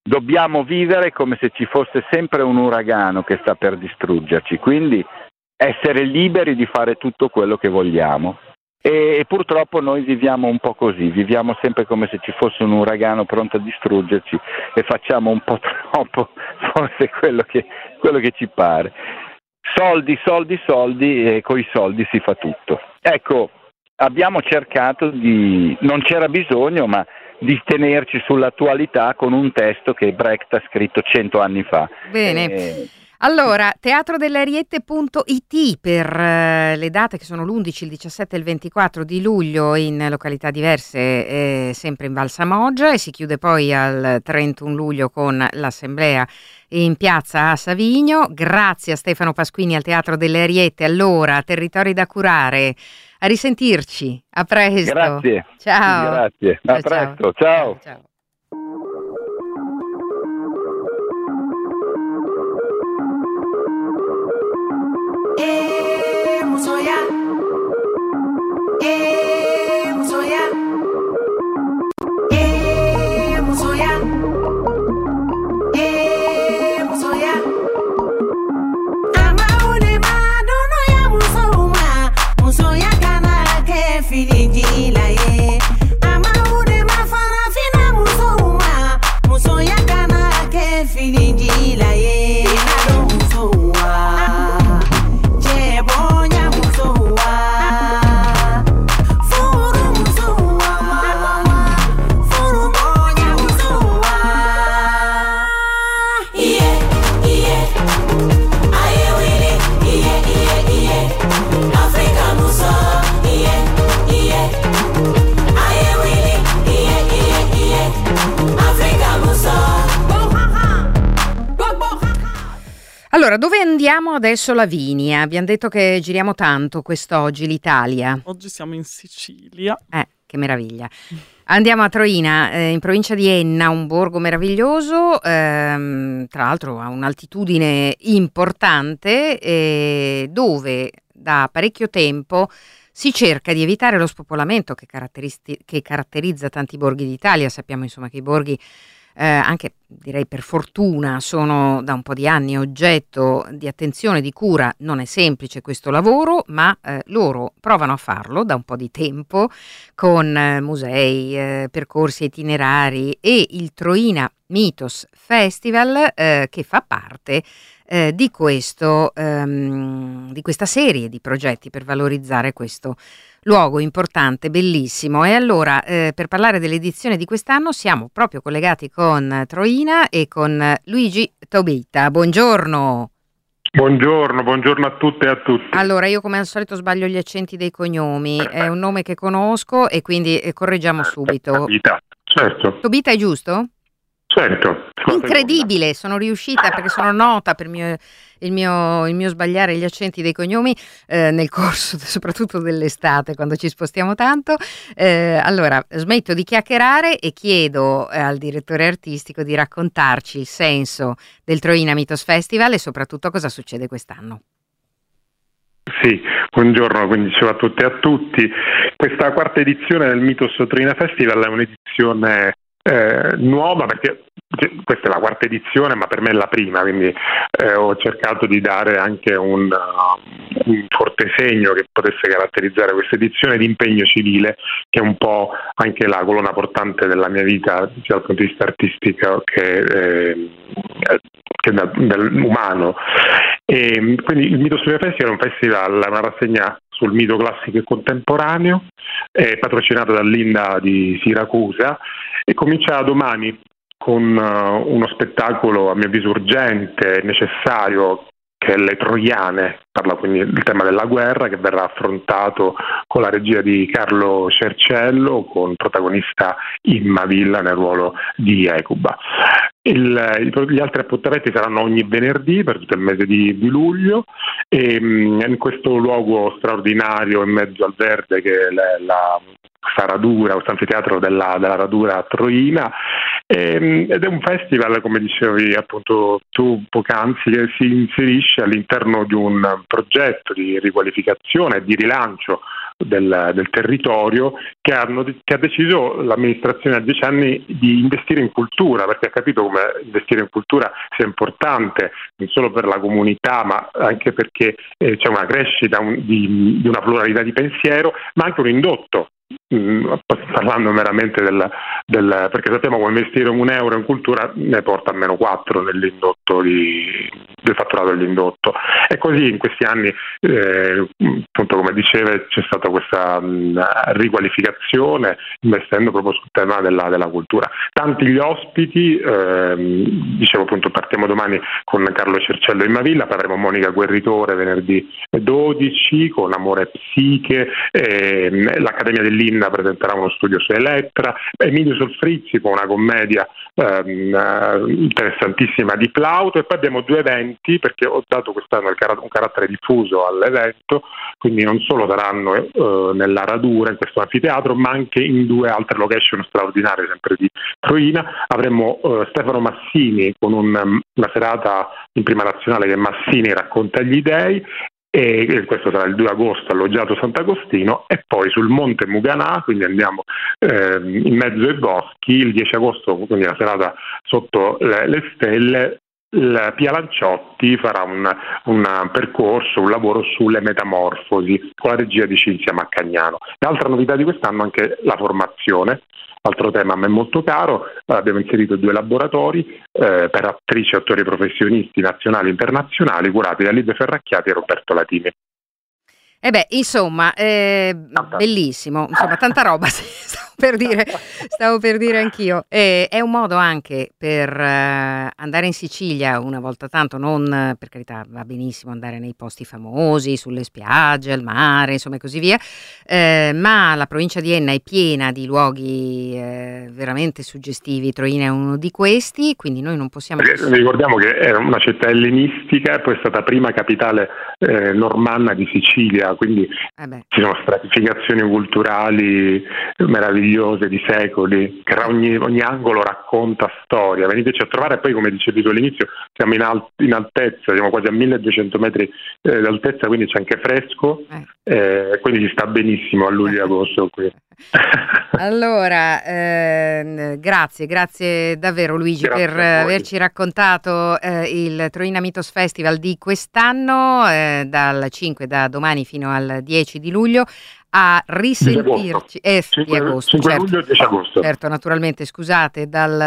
dobbiamo vivere come se ci fosse sempre un uragano che sta per distruggerci, quindi essere liberi di fare tutto quello che vogliamo. E purtroppo noi viviamo un po' così, viviamo sempre come se ci fosse un uragano pronto a distruggerci e facciamo un po' troppo forse quello che ci pare. Soldi, soldi, soldi, e coi soldi si fa tutto. Ecco, abbiamo cercato non c'era bisogno, ma di tenerci sull'attualità con un testo che Brecht ha scritto 100 anni fa. Bene. Allora, teatrodell'Ariete.it per le date che sono l'11, il 17 e il 24 di luglio in località diverse, sempre in Val Samoggia, e si chiude poi al 31 luglio con l'assemblea in piazza a Savigno. Grazie a Stefano Pasquini al Teatro delle Ariete. Allora, territori da curare. A risentirci. A presto. Grazie. Ciao. Grazie. A presto. Ciao. Ciao. Musoya, musoya, musoya, musoya. Amaule madono ya musoma, musoya kana ke filijila ye. Amaule mafarafina musoma, musoya kana ke filijila ye. Nado musowa. Allora, dove andiamo adesso, Lavinia? Abbiamo detto che giriamo tanto quest'oggi l'Italia. Oggi siamo in Sicilia. Che meraviglia. Andiamo a Troina, in provincia di Enna, un borgo meraviglioso, tra l'altro a un'altitudine importante, dove da parecchio tempo si cerca di evitare lo spopolamento che caratterizza tanti borghi d'Italia. Sappiamo insomma che i borghi, anche direi per fortuna, sono da un po' di anni oggetto di attenzione, di cura. Non è semplice questo lavoro, ma loro provano a farlo da un po' di tempo con musei, percorsi itinerari e il Troina Mythos Festival, che fa parte di questa serie di progetti per valorizzare questo luogo importante, bellissimo. E allora, per parlare dell'edizione di quest'anno siamo proprio collegati con Troina e con Luigi Tobita. Buongiorno. Buongiorno a tutte e a tutti. Allora, io come al solito sbaglio gli accenti dei cognomi, è un nome che conosco e quindi correggiamo subito. Tobita, certo. Tobita è giusto? Certo. Incredibile, sono riuscita perché sono nota per il mio sbagliare gli accenti dei cognomi nel corso soprattutto dell'estate, quando ci spostiamo tanto. Allora smetto di chiacchierare e chiedo al direttore artistico di raccontarci il senso del Troina Mythos Festival e soprattutto cosa succede quest'anno. Sì, buongiorno, quindi dicevo a tutte e a tutti. Questa quarta edizione del Mythos Troina Festival è un'edizione nuova, perché questa è la quarta edizione, ma per me è la prima, quindi ho cercato di dare anche un forte segno che potesse caratterizzare questa edizione di impegno civile, che è un po' anche la colonna portante della mia vita, sia dal punto di vista artistico che umano. E quindi il Mythos Troina Festival è un festival, una rassegna sul mito classico e contemporaneo, è patrocinato dall'Inda di Siracusa e comincia domani con uno spettacolo a mio avviso urgente e necessario, che è Le Troiane, parla quindi del tema della guerra, che verrà affrontato con la regia di Carlo Cercello, con protagonista Imma Villa nel ruolo di Ecuba. Gli altri appuntamenti saranno ogni venerdì per tutto il mese di luglio, e in questo luogo straordinario in mezzo al verde che è questa radura, questo anfiteatro della radura troina, ed è un festival, come dicevi appunto tu poc'anzi, che si inserisce all'interno di un progetto di riqualificazione e di rilancio del territorio che ha deciso l'amministrazione a 10 anni di investire in cultura, perché ha capito come investire in cultura sia importante non solo per la comunità, ma anche perché c'è una crescita di una pluralità di pensiero, ma anche un indotto. Parlando meramente perché sappiamo che investire €1 in cultura ne porta almeno 4 nell'indotto del fatturato dell'indotto, e così in questi anni appunto, come diceva, c'è stata questa riqualificazione investendo proprio sul tema della cultura. Tanti gli ospiti, dicevo appunto, partiamo domani con Carlo Cercello in Mavilla, poi avremo Monica Guerritore venerdì 12 con Amore e Psiche, l'Accademia dell'Inna presenterà uno studio su Elettra, Emilio Solfrizzi con una commedia interessantissima di Plauto, e poi abbiamo 2 eventi, perché ho dato quest'anno un carattere diffuso all'evento, quindi non solo saranno nella Radura, in questo anfiteatro, ma anche in 2 altre location straordinarie sempre di Troina. Avremo Stefano Massini con una serata in Prima Nazionale che Massini racconta gli dei, e questo sarà il 2 agosto alloggiato Sant'Agostino, e poi sul Monte Muganà, quindi andiamo in mezzo ai boschi, il 10 agosto, quindi la serata sotto le stelle. Pia Lanciotti farà un percorso, un lavoro sulle metamorfosi con la regia di Cinzia Maccagnano. L'altra novità di quest'anno è anche la formazione. Altro tema a me molto caro, abbiamo inserito 2 laboratori per attrici e attori professionisti nazionali e internazionali curati da Lidia Ferracchiati e Roberto Latini. Insomma, bellissimo, insomma, tanta roba, stavo per dire anch'io. È un modo anche per andare in Sicilia una volta tanto, non, per carità, va benissimo andare nei posti famosi, sulle spiagge, al mare, insomma, e così via, ma la provincia di Enna è piena di luoghi veramente suggestivi. Troina è uno di questi, quindi noi non possiamo... Ricordiamo che è una città ellenistica e poi è stata prima capitale normanna di Sicilia, quindi ci sono stratificazioni culturali meravigliose di secoli, che ogni angolo racconta storia. Veniteci a trovare, poi come dicevi tu all'inizio siamo in altezza, siamo quasi a 1200 metri d'altezza, quindi c'è anche fresco, quindi ci sta benissimo a luglio e agosto qui. Allora, grazie davvero Luigi per averci raccontato il Troina Mythos Festival di quest'anno, dal 5, da domani fino al 10 di luglio. A risentirci 5 agosto, certo, luglio e 10 agosto. Certo, naturalmente, scusate,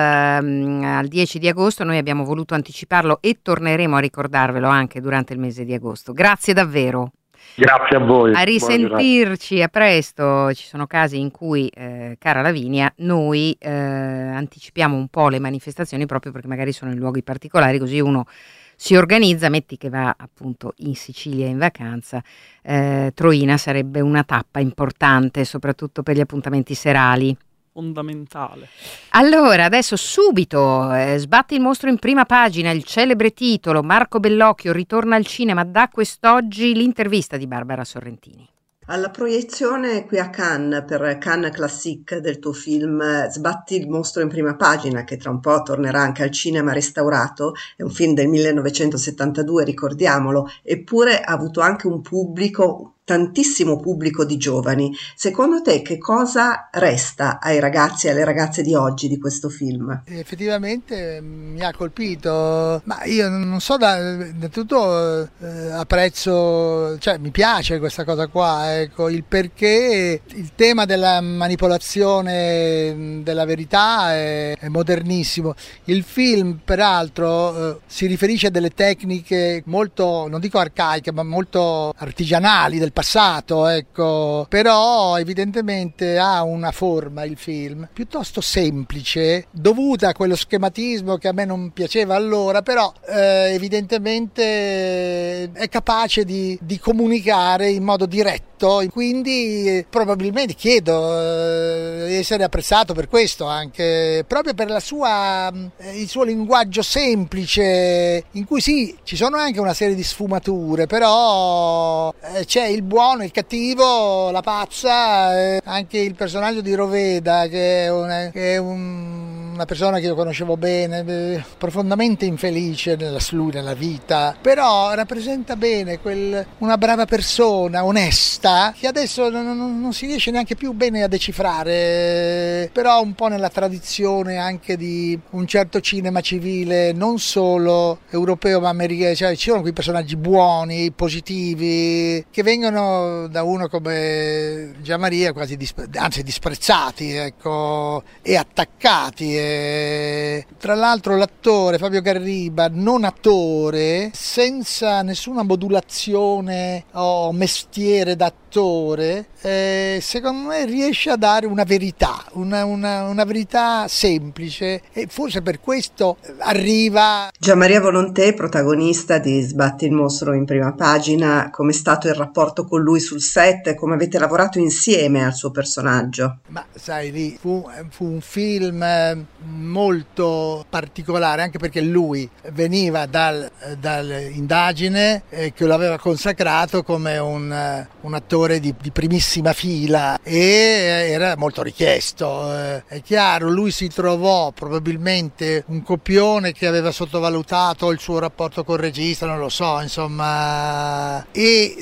al 10 di agosto noi abbiamo voluto anticiparlo e torneremo a ricordarvelo anche durante il mese di agosto. Grazie davvero. Grazie a voi. A risentirci, a presto. Ci sono casi in cui, cara Lavinia, noi anticipiamo un po' le manifestazioni proprio perché magari sono in luoghi particolari, così uno si organizza, metti che va appunto in Sicilia in vacanza, Troina sarebbe una tappa importante, soprattutto per gli appuntamenti serali. Fondamentale. Allora, adesso subito sbatte il mostro in prima pagina, il celebre titolo, Marco Bellocchio ritorna al cinema, da quest'oggi l'intervista di Barbara Sorrentini. Alla proiezione qui a Cannes, per Cannes Classique, del tuo film Sbatti il mostro in prima pagina, che tra un po' tornerà anche al cinema restaurato, è un film del 1972, ricordiamolo, eppure ha avuto anche un pubblico, tantissimo pubblico di giovani. Secondo te che cosa resta ai ragazzi e alle ragazze di oggi di questo film? Effettivamente mi ha colpito, ma io non so, da tutto apprezzo, cioè mi piace questa cosa qua, ecco, il perché il tema della manipolazione della verità è modernissimo. Il film peraltro si riferisce a delle tecniche molto, non dico arcaiche, ma molto artigianali del passato, ecco, però evidentemente ha una forma, il film piuttosto semplice, dovuta a quello schematismo che a me non piaceva allora, però evidentemente è capace di comunicare in modo diretto, quindi probabilmente chiedo di essere apprezzato per questo, anche proprio per la il suo linguaggio semplice, in cui sì, ci sono anche una serie di sfumature, però c'è il buono, il cattivo, la pazza, anche il personaggio di Roveda che è un una persona che io conoscevo bene, profondamente infelice nella vita, però rappresenta bene una brava persona, onesta, che adesso non si riesce neanche più bene a decifrare, però un po' nella tradizione anche di un certo cinema civile, non solo europeo ma americano, cioè ci sono quei personaggi buoni, positivi, che vengono da uno come Gianmaria quasi anzi disprezzati, ecco, e attaccati. Tra l'altro l'attore Fabio Garriba, non attore, senza nessuna modulazione o mestiere d'attore, secondo me riesce a dare una verità, una verità semplice, e forse per questo arriva. Gianmaria Volonté, protagonista di Sbatti il mostro in prima pagina, com'è stato il rapporto con lui sul set, come avete lavorato insieme al suo personaggio? Ma sai, lì fu un film molto particolare, anche perché lui veniva dall'indagine che lo aveva consacrato come un attore di primissima fila, e era molto richiesto. È chiaro, lui si trovò probabilmente un copione che aveva sottovalutato il suo rapporto col regista, non lo so, insomma, e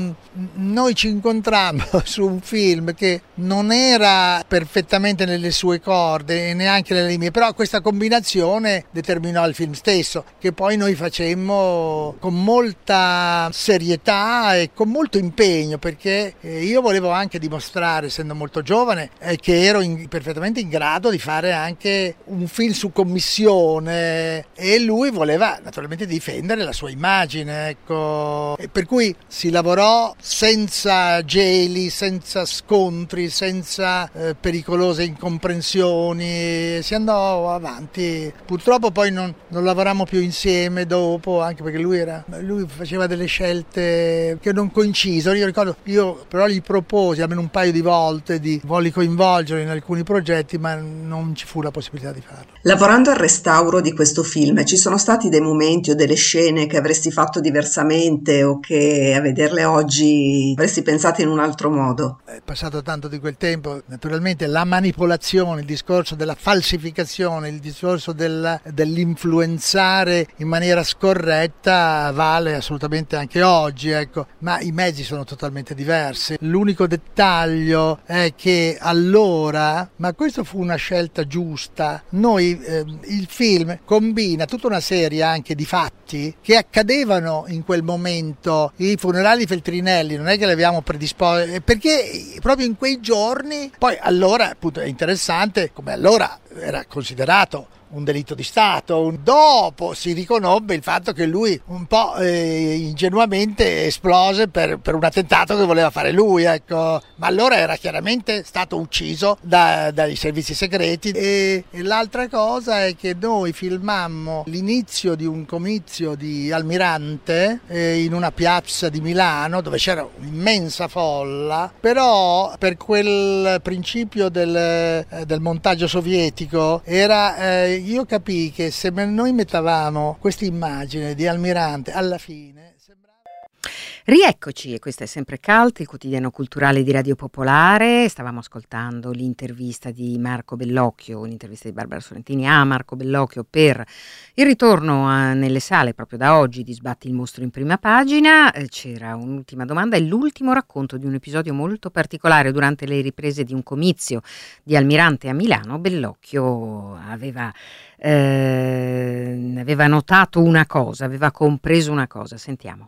noi ci incontrammo su un film che non era perfettamente nelle sue corde e neanche nelle mie, però questa combinazione determinò il film stesso, che poi noi facemmo con molta serietà e con molto impegno, perché io volevo anche dimostrare, essendo molto giovane, che ero perfettamente in grado di fare anche un film su commissione, e lui voleva naturalmente difendere la sua immagine, ecco. E per cui si lavorò senza geli, senza scontri, senza pericolose incomprensioni, si andò avanti. Purtroppo poi non lavorammo più insieme dopo, anche perché lui faceva delle scelte che non coincisero. Io ricordo, io però gli proposi almeno un paio di volte di volli coinvolgere in alcuni progetti, ma non ci fu la possibilità di farlo. Lavorando al restauro di questo film, ci sono stati dei momenti o delle scene che avresti fatto diversamente, o che a vederle oggi avresti pensato in un altro modo? È passato tanto di quel tempo, naturalmente la manipolazione, il discorso della falsificazione, il discorso dell'influenzare in maniera scorretta vale assolutamente anche oggi, ecco, ma i mezzi sono totalmente diversi. L'unico dettaglio è che allora, ma questo fu una scelta giusta, noi il film combina tutta una serie anche di fatti che accadevano in quel momento. I funerali di Feltrinelli non è che li abbiamo predisposti, perché proprio in quei giorni, poi allora appunto è interessante come allora era considerato un delitto di Stato. Dopo si riconobbe il fatto che lui un po' ingenuamente esplose per un attentato che voleva fare lui, ecco. Ma allora era chiaramente stato ucciso dai servizi segreti. E l'altra cosa è che noi filmammo l'inizio di un comizio di Almirante in una piazza di Milano dove c'era un'immensa folla, però per quel principio del montaggio sovietico era io capii che se noi mettavamo questa immagine di Almirante alla fine sembrava... Rieccoci, e questo è sempre Cult, il quotidiano culturale di Radio Popolare. Stavamo ascoltando l'intervista di Marco Bellocchio, l'intervista di Barbara Sorrentini a Marco Bellocchio per il ritorno nelle sale proprio da oggi di Sbatti il mostro in prima pagina. C'era un'ultima domanda, è l'ultimo racconto di un episodio molto particolare durante le riprese di un comizio di Almirante a Milano. Bellocchio aveva notato una cosa, aveva compreso una cosa, sentiamo.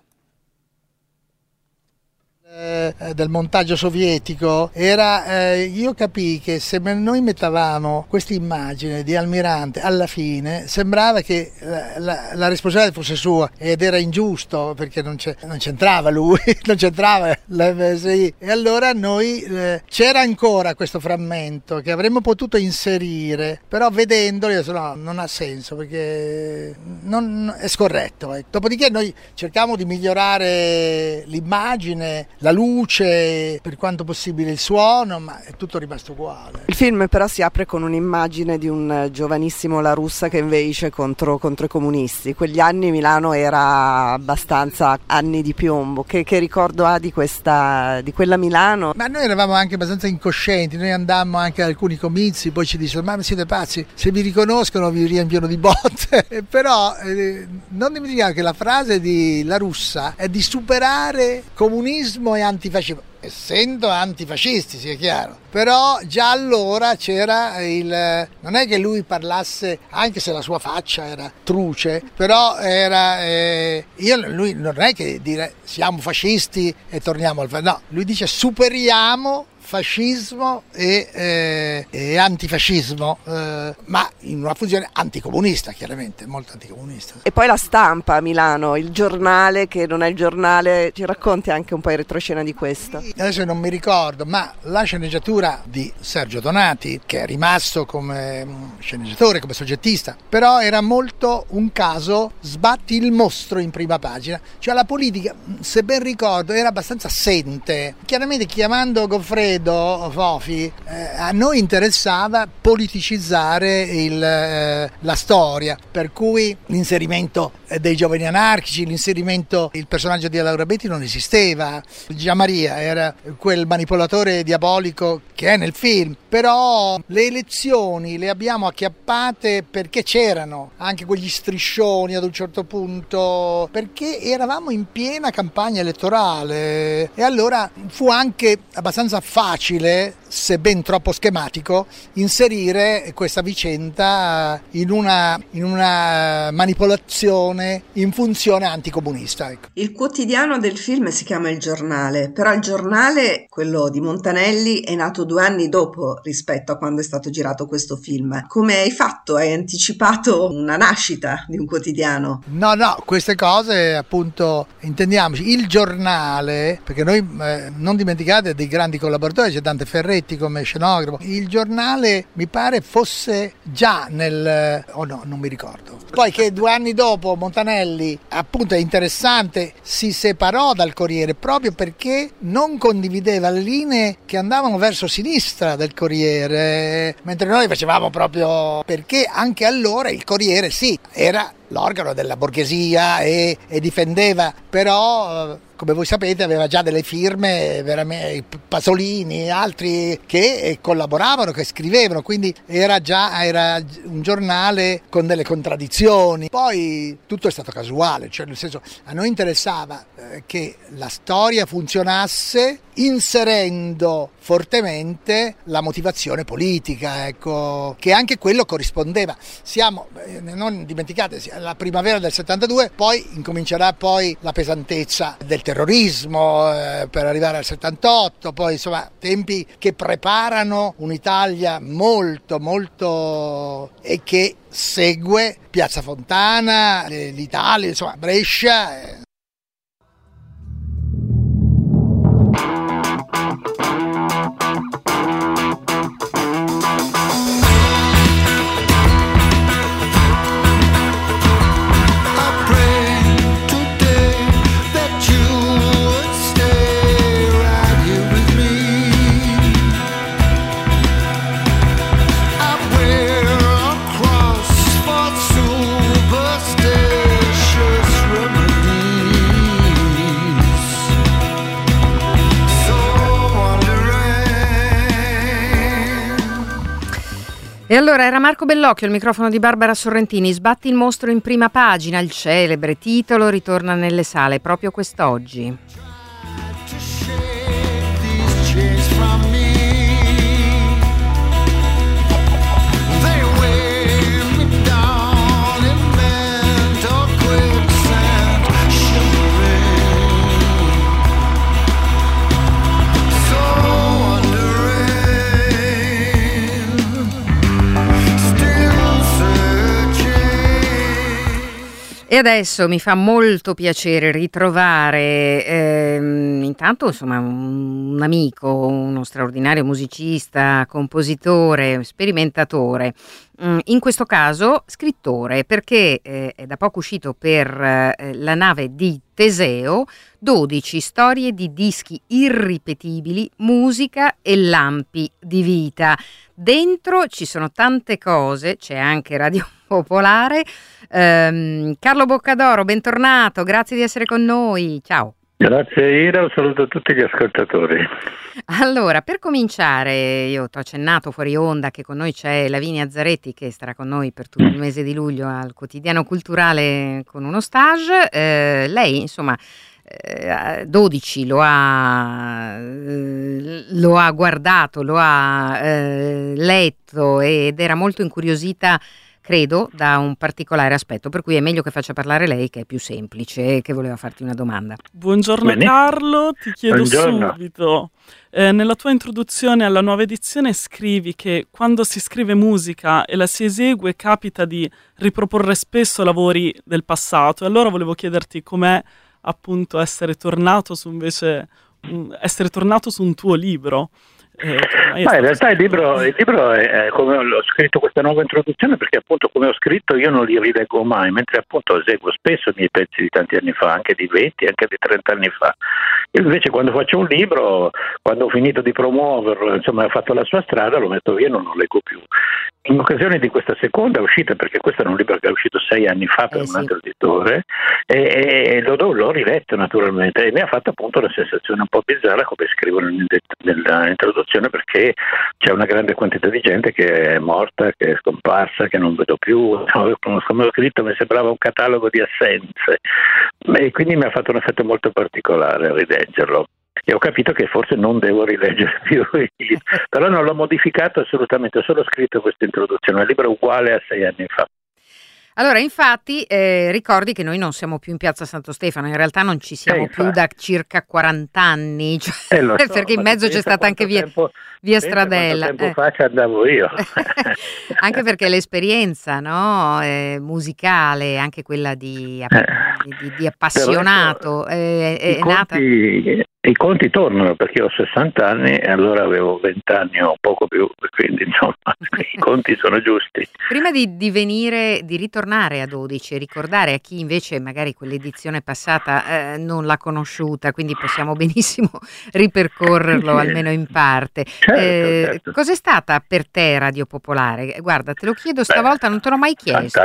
Del montaggio sovietico era io capii che se noi mettavamo questa immagine di Almirante alla fine sembrava che la responsabilità fosse sua, ed era ingiusto perché non c'entrava lui, non c'entrava l'MSI, e allora noi c'era ancora questo frammento che avremmo potuto inserire, però vedendoli adesso no, non ha senso perché non è scorretto, Dopodiché noi cercavamo di migliorare l'immagine, la luce, per quanto possibile il suono, ma è tutto rimasto uguale. Il film però si apre con un'immagine di un giovanissimo La Russa che invece contro i comunisti. Quegli anni Milano era abbastanza anni di piombo. Che ricordo ha di quella Milano? Ma noi eravamo anche abbastanza incoscienti, noi andammo anche ad alcuni comizi, poi ci dicevano: ma siete pazzi, se vi riconoscono vi riempiono di botte. Però non dimenticare che la frase di La Russa è di superare comunismo e antifascismo, essendo antifascisti, sia chiaro. Però già allora c'era non è che lui parlasse, anche se la sua faccia era truce, però lui non è che dire siamo fascisti e torniamo al no, lui dice superiamo fascismo e antifascismo, ma in una funzione anticomunista, chiaramente, molto anticomunista. E poi La Stampa a Milano, il giornale che non è il giornale, ci racconti anche un po' in retroscena di questo? Adesso non mi ricordo, ma la sceneggiatura di Sergio Donati, che è rimasto come sceneggiatore, come soggettista, però era molto un caso sbatti il mostro in prima pagina, cioè la politica, se ben ricordo, era abbastanza assente. Chiaramente chiamando Goffredo Fofi, a noi interessava politicizzare la storia, per cui l'inserimento dei giovani anarchici, il personaggio di Laura Betti non esisteva. Gianmaria era quel manipolatore diabolico che è nel film, però le elezioni le abbiamo acchiappate perché c'erano anche quegli striscioni ad un certo punto, perché eravamo in piena campagna elettorale e allora fu anche abbastanza facile, se ben troppo schematico, inserire questa vicenda in una manipolazione in funzione anticomunista. Ecco. Il quotidiano del film si chiama Il Giornale, però il giornale, quello di Montanelli, è nato 2 anni dopo rispetto a quando è stato girato questo film. Come hai fatto? Hai anticipato una nascita di un quotidiano? No, queste cose appunto intendiamoci. Il Giornale, perché noi non dimenticate dei grandi collaboratori, c'è Dante Ferretti come scenografo. Il Giornale mi pare fosse già non mi ricordo. Poi che 2 anni dopo Montanelli, appunto, è interessante, si separò dal Corriere proprio perché non condivideva le linee che andavano verso sinistra del Corriere, mentre noi facevamo proprio, perché anche allora il Corriere sì, era l'organo della borghesia e difendeva, però come voi sapete aveva già delle firme, veramente Pasolini e altri che collaboravano, che scrivevano, quindi era un giornale con delle contraddizioni. Poi tutto è stato casuale, cioè nel senso a noi interessava che la storia funzionasse inserendo fortemente la motivazione politica, ecco, che anche quello corrispondeva. Non dimenticate, la primavera del 72, poi incomincerà poi la pesantezza del terrorismo per arrivare al 78, poi insomma tempi che preparano un'Italia molto molto e che segue Piazza Fontana, l'Italia, insomma Brescia. E allora era Marco Bellocchio, il microfono di Barbara Sorrentini. Sbatti il mostro in prima pagina, il celebre titolo ritorna nelle sale proprio quest'oggi. E adesso mi fa molto piacere ritrovare intanto insomma un amico, uno straordinario musicista, compositore, sperimentatore, in questo caso scrittore, perché è da poco uscito per la nave di Teseo 12 storie di dischi irripetibili, musica e lampi di vita. Dentro ci sono tante cose, c'è anche Radio Popolare. Carlo Boccadoro, bentornato, grazie di essere con noi, ciao. Grazie Ira, un saluto a tutti gli ascoltatori. Allora, per cominciare, io ti ho accennato fuori onda che con noi c'è Lavinia Zaretti, che starà con noi per tutto il mese di luglio al Quotidiano Culturale con uno stage. Lei, insomma, 12 lo ha guardato, lo ha letto ed era molto incuriosita, credo, da un particolare aspetto, per cui è meglio che faccia parlare lei, che è più semplice, che voleva farti una domanda. Buongiorno. Bene. Carlo, ti chiedo subito, nella tua introduzione alla nuova edizione scrivi che quando si scrive musica e la si esegue capita di riproporre spesso lavori del passato, e allora volevo chiederti com'è appunto essere tornato su un tuo libro. In realtà il libro è come ho scritto questa nuova introduzione, perché appunto come ho scritto io non li rileggo mai, mentre appunto eseguo spesso i miei pezzi di tanti anni fa, anche di 20, anche di 30 anni fa. Io invece quando faccio un libro, quando ho finito di promuoverlo, insomma ha fatto la sua strada, lo metto via e non lo leggo più. In occasione di questa seconda uscita, perché questo è un libro che è uscito 6 anni fa per un altro editore, e l'ho riletto naturalmente, e mi ha fatto appunto una sensazione un po' bizzarra, come scrivo nell'introduzione, perché c'è una grande quantità di gente che è morta, che è scomparsa, che non vedo più. Come ho scritto mi sembrava un catalogo di assenze, e quindi mi ha fatto un effetto molto particolare a rileggerlo. E ho capito che forse non devo rileggere più il libro, però non l'ho modificato assolutamente, ho solo scritto questa introduzione, il libro è uguale a 6 anni fa. Allora, infatti, ricordi che noi non siamo più in Piazza Santo Stefano, in realtà non ci siamo più da circa 40 anni, cioè, so, perché in mezzo c'è stata anche via Stradella. Quanto tempo fa ci andavo io. Anche perché l'esperienza, no, musicale, anche quella di appassionato, è nata... I conti tornano, perché ho 60 anni e allora avevo 20 anni o poco più, quindi insomma i conti sono giusti. Prima di ritornare a 12 e ricordare a chi invece magari quell'edizione passata non l'ha conosciuta, quindi possiamo benissimo ripercorrerlo almeno in parte. Certo. Cos'è stata per te Radio Popolare? Guarda, te lo chiedo stavolta, non te l'ho mai chiesto.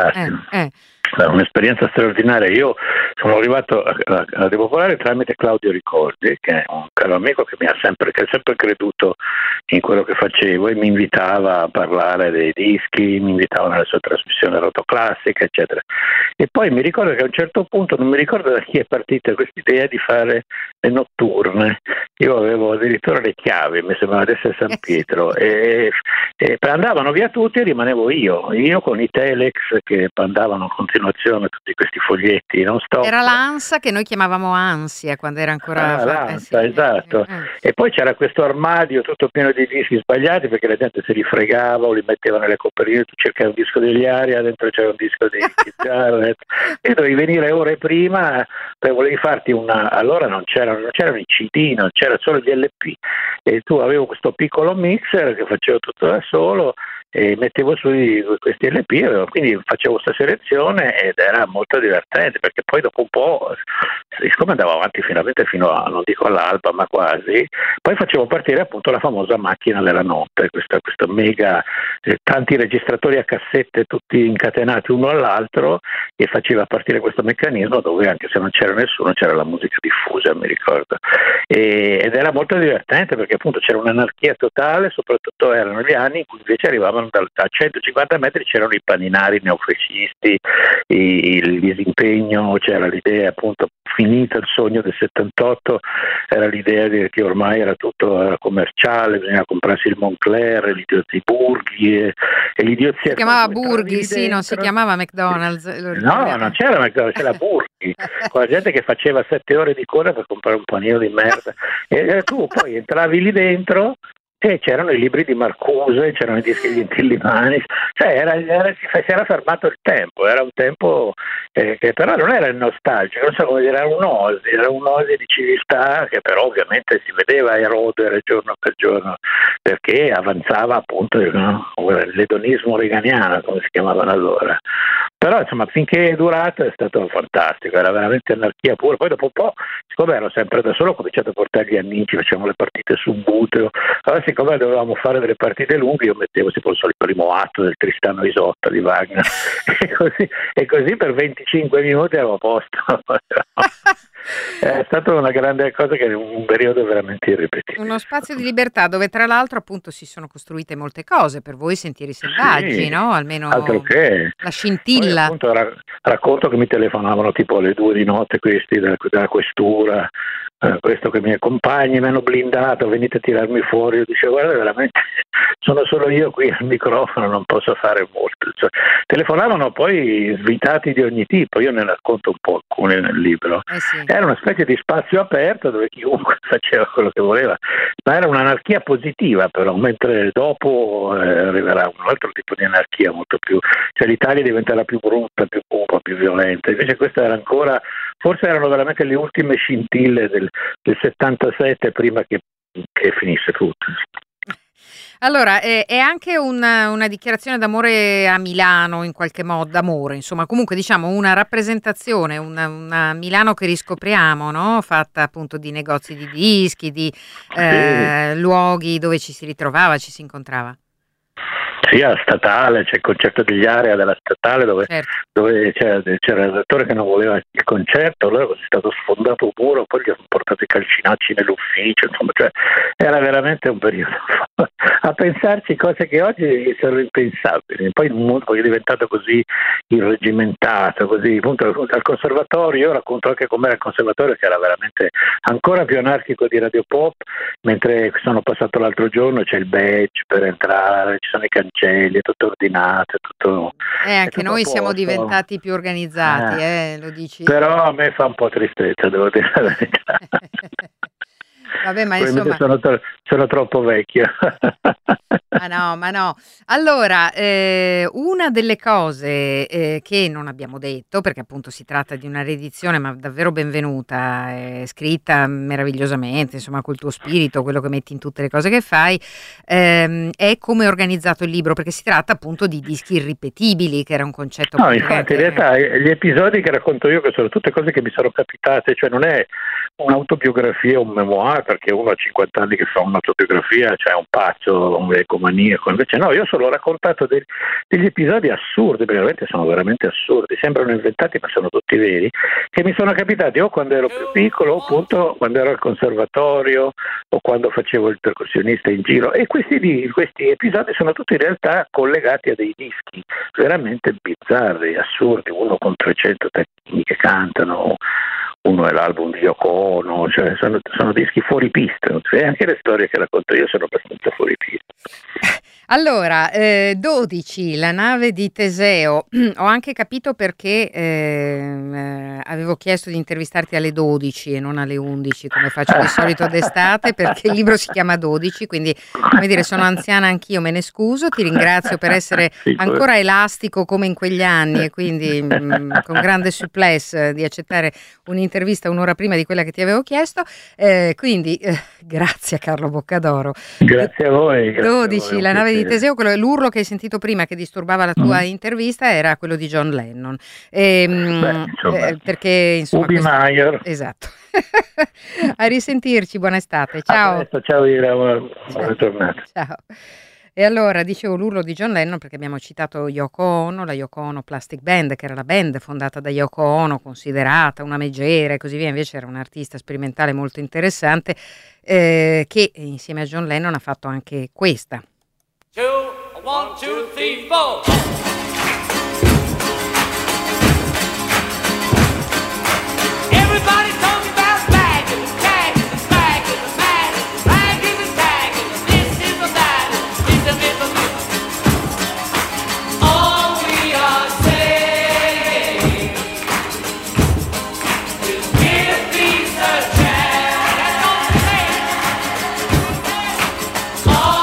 È un'esperienza straordinaria. Io sono arrivato a Radio Popolare tramite Claudio Ricordi, che è un caro amico che ha sempre creduto in quello che facevo e mi invitava a parlare dei dischi, mi invitava nella sua trasmissione Rotoclassica, eccetera. E poi mi ricordo che a un certo punto, non mi ricordo da chi è partita questa idea di fare le notturne. Io avevo addirittura le chiavi, mi sembrava di essere San Pietro, e andavano via tutti e rimanevo io con i telex che andavano a continuazione, tutti questi foglietti non stop. Era l'ANSA, che noi chiamavamo ansia quando era ancora l'ANSA, esatto. E poi c'era questo armadio tutto pieno di dischi sbagliati, perché la gente se li fregava o li metteva nelle copertine. Tu cercavi un disco degli Aria, dentro c'era un disco dei Jarrett e dovevi venire ore prima, volevi farti allora non c'erano i CD, non c'era solo gli LP, e tu avevo questo piccolo mixer che facevo tutto da solo e mettevo su questi LP, quindi facevo questa selezione ed era molto divertente, perché poi dopo un po', siccome andavo avanti finalmente fino a, non dico all'alba, ma quasi, poi facevo partire appunto la famosa macchina della notte, questo mega, tanti registratori a cassette tutti incatenati uno all'altro, e faceva partire questo meccanismo dove anche se non c'era nessuno c'era la musica diffusa, mi ricordo, ed era molto divertente, perché appunto c'era un'anarchia totale, soprattutto erano gli anni in cui invece arrivavano da 150 metri, c'erano i paninari neofascisti, il disimpegno, c'era l'idea appunto, finito il sogno del 78, era l'idea che ormai era tutto commerciale, bisognava comprarsi il Moncler, l'idiozia Burghi e l'idiozia... Si chiamava Burghi, sì, non si chiamava McDonald's. No, non c'era McDonald's, c'era Burghi, con la gente che faceva 7 ore di coda per comprare un panino di merda, e tu poi entravi lì dentro c'erano i libri di Marcuse, c'erano i dischi di Intillimani, cioè si era fermato il tempo, era un tempo che però non era il nostalgico, non so come dire, era un'oasi di civiltà che però ovviamente si vedeva erodere giorno per giorno, perché avanzava appunto l'edonismo reganiano, come si chiamavano allora. Però insomma finché è durato è stato fantastico, era veramente anarchia pura. Poi dopo un po', siccome ero sempre da solo, ho cominciato a portare gli amici, facevamo le partite su buteo. Allora siccome dovevamo fare delle partite lunghe, io mettevo tipo il primo atto del Tristano Isotta di Wagner e così per 25 minuti ero a posto. È stata una grande cosa, che è un periodo veramente irripetibile. Uno spazio di libertà dove tra l'altro appunto si sono costruite molte cose, per voi Sentieri Selvaggi, sì, no? Almeno altro che. La scintilla. Poi, appunto, racconto che mi telefonavano tipo alle 2 di notte questi della questura, questo che i miei compagni mi hanno blindato, venite a tirarmi fuori. Io dicevo, guarda, veramente sono solo io qui al microfono, non posso fare molto. Cioè, telefonavano poi svitati di ogni tipo, io ne racconto un po' alcuni nel libro. Sì. Era una specie di spazio aperto dove chiunque faceva quello che voleva, ma era un'anarchia positiva però, mentre dopo arriverà un altro tipo di anarchia molto più, cioè l'Italia diventerà più brutta, più cupa, più violenta. Invece questa era ancora, forse erano veramente le ultime scintille del 77 prima che finisse tutto. Allora, è anche una dichiarazione d'amore a Milano, in qualche modo, d'amore, insomma, comunque diciamo una rappresentazione, una Milano che riscopriamo, no? Fatta appunto di negozi di dischi, di luoghi dove ci si ritrovava, ci si incontrava. Sì, alla Statale, c'è il concerto degli Area della Statale dove c'era il redattore che non voleva il concerto, allora è stato sfondato un muro, poi gli hanno portato i calcinacci nell'ufficio, insomma, cioè era veramente un periodo a pensarci cose che oggi sono impensabili. Poi in un mondo che è diventato così irregimentato, così appunto al conservatorio, io racconto anche com'era il conservatorio, che era veramente ancora più anarchico di Radio Pop, mentre sono passato l'altro giorno, c'è il badge per entrare, ci sono i cancelli, è tutto ordinato, è tutto. Anche tutto noi siamo posto. Diventati più organizzati, lo dici. Però a me fa un po' tristezza, devo dire la verità. Vabbè, ma insomma sono troppo vecchio. Ma no. Allora, una delle cose che non abbiamo detto, perché appunto si tratta di una riedizione ma davvero benvenuta, scritta meravigliosamente, insomma col tuo spirito, quello che metti in tutte le cose che fai, è come è organizzato il libro, perché si tratta appunto di dischi irripetibili, che era un concetto. No, infatti in realtà gli episodi che racconto io, che sono tutte cose che mi sono capitate, cioè non è un'autobiografia o un memoir, perché uno a 50 anni che fa un'autobiografia, cioè un pazzo, un ecomaniaco. Invece no, io solo ho raccontato degli episodi assurdi, perché sono veramente assurdi, sembrano inventati ma sono tutti veri, che mi sono capitati o quando ero più piccolo o appunto quando ero al conservatorio o quando facevo il percussionista in giro, e questi episodi sono tutti in realtà collegati a dei dischi veramente bizzarri, assurdi, uno con 300 tecniche che cantano, uno è l'album di Yoko Ono, cioè sono dischi fuori pista, e anche le storie che racconto io sono abbastanza fuori pista. Allora, 12, la nave di Teseo. Ho anche capito perché avevo chiesto di intervistarti alle 12 e non alle 11, come faccio di solito d'estate, perché il libro si chiama 12, quindi come dire, sono anziana anch'io, me ne scuso, ti ringrazio per essere ancora elastico come in quegli anni e quindi con grande souplesse di accettare un'intervista un'ora prima di quella che ti avevo chiesto, quindi grazie a Carlo Boccadoro. Grazie a voi. 12, la nave di Teseo, l'urlo che hai sentito prima che disturbava la tua intervista era quello di John Lennon. Perché insomma Ubi Maier. Esatto. A risentirci, buona estate. Ciao. Ciao Ira, buona giornata. Ciao. E allora dicevo l'urlo di John Lennon perché abbiamo citato Yoko Ono, la Yoko Ono Plastic Band, che era la band fondata da Yoko Ono, considerata una megera e così via, invece era un artista sperimentale molto interessante, che insieme a John Lennon ha fatto anche questa. 1, 2, 3, 4. Everybody talking about bagging and tagging and swagging and magging, ragging and tagging, and this is a that, this is a all we are saying is give peace a chance. That's all we're saying. All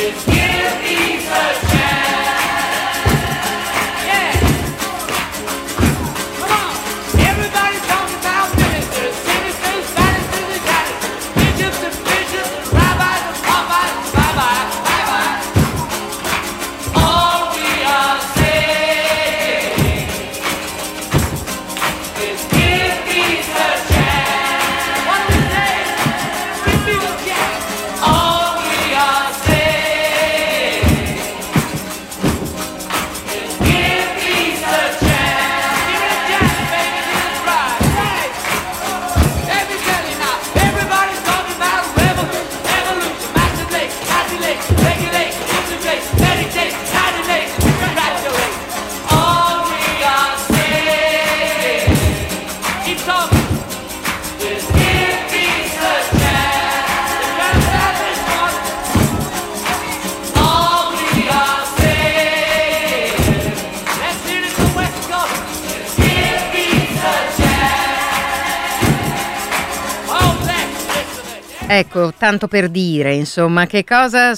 Ecco, tanto per dire, insomma, che cosa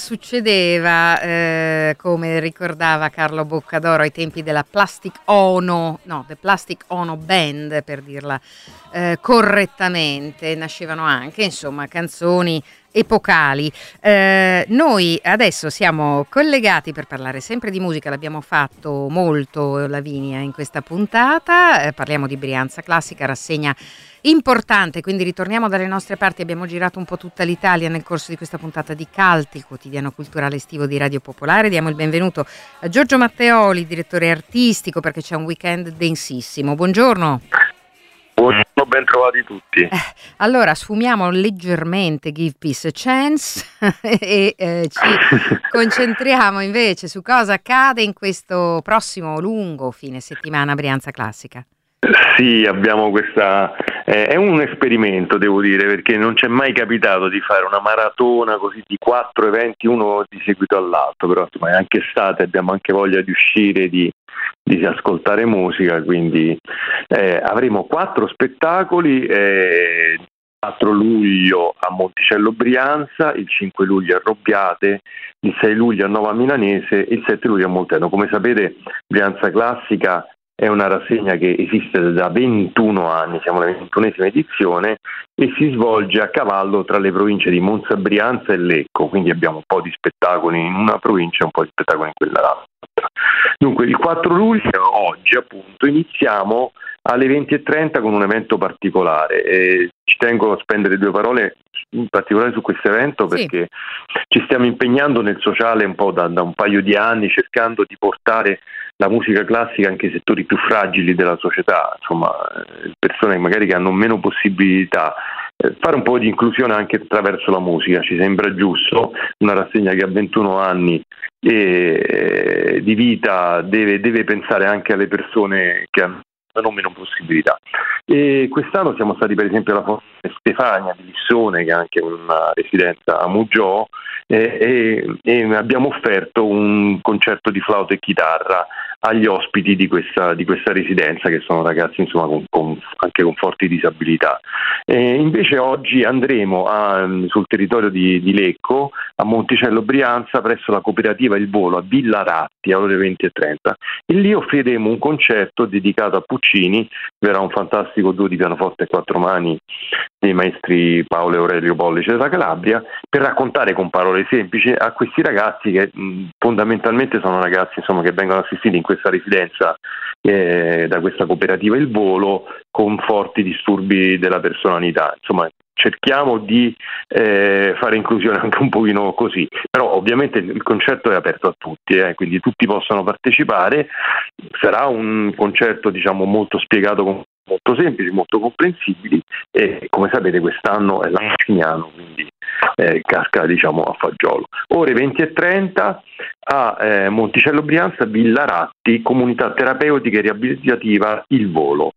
succedeva, come ricordava Carlo Boccadoro ai tempi della The Plastic Ono Band, per dirla correttamente, nascevano anche, insomma, canzoni epocali. Noi adesso siamo collegati per parlare sempre di musica, l'abbiamo fatto molto, Lavinia, in questa puntata, parliamo di Brianza Classica, rassegna importante, quindi ritorniamo dalle nostre parti. Abbiamo girato un po' tutta l'Italia nel corso di questa puntata di Cult, il quotidiano culturale estivo di Radio Popolare. Diamo il benvenuto a Giorgio Matteoli, direttore artistico, perché c'è un weekend densissimo. Buongiorno. Buongiorno, ben trovati tutti. Allora, sfumiamo leggermente Give Peace a Chance e ci concentriamo invece su cosa accade in questo prossimo lungo fine settimana a Brianza Classica. Sì, abbiamo questa... è un esperimento, devo dire, perché non ci è mai capitato di fare una maratona così di 4 eventi, uno di seguito all'altro, però insomma è anche estate, abbiamo anche voglia di uscire, di ascoltare musica, quindi avremo 4 spettacoli, 4 luglio a Monticello Brianza, il 5 luglio a Robbiate, il 6 luglio a Nova Milanese, il 7 luglio a Molteno. Come sapete, Brianza Classica è una rassegna che esiste da 21 anni, siamo alla 21esima edizione, e si svolge a cavallo tra le province di Monza, Brianza e Lecco, quindi abbiamo un po' di spettacoli in una provincia e un po' di spettacoli in quella. Dunque il 4 luglio, oggi appunto, iniziamo alle 20:30 con un evento particolare. Ci tengo a spendere 2 parole in particolare su questo evento perché ci stiamo impegnando nel sociale un po' da un paio di anni, cercando di portare la musica classica anche ai settori più fragili della società, insomma persone magari che hanno meno possibilità, fare un po' di inclusione anche attraverso la musica. Ci sembra giusto, una rassegna che ha 21 anni e di vita deve pensare anche alle persone che hanno meno possibilità. E quest'anno siamo stati per esempio alla Fonte Stefania di Lissone, che è anche una residenza a Mugiò, e abbiamo offerto un concerto di flauto e chitarra agli ospiti di questa residenza, che sono ragazzi insomma anche con forti disabilità. Invece oggi andremo sul territorio di Lecco, a Monticello Brianza, presso la cooperativa Il Volo a Villa Ratti, alle ore 20:30, e lì offriremo un concerto dedicato a Puccini. Verrà un fantastico duo di pianoforte e 4 mani dei maestri Paolo e Aurelio Pollice della Calabria, per raccontare con parole semplici a questi ragazzi che fondamentalmente sono ragazzi insomma che vengono assistiti in questa residenza da questa cooperativa Il Volo, con forti disturbi della personalità. Insomma, cerchiamo di fare inclusione anche un pochino così, però ovviamente il concerto è aperto a tutti, quindi tutti possono partecipare. Sarà un concerto diciamo molto spiegato, molto semplici, molto comprensibili, e come sapete quest'anno è l'Anzignano, quindi casca diciamo a fagiolo. Ore 20:30 a Monticello Brianza, Villa Ratti, comunità terapeutica e riabilitativa Il Volo.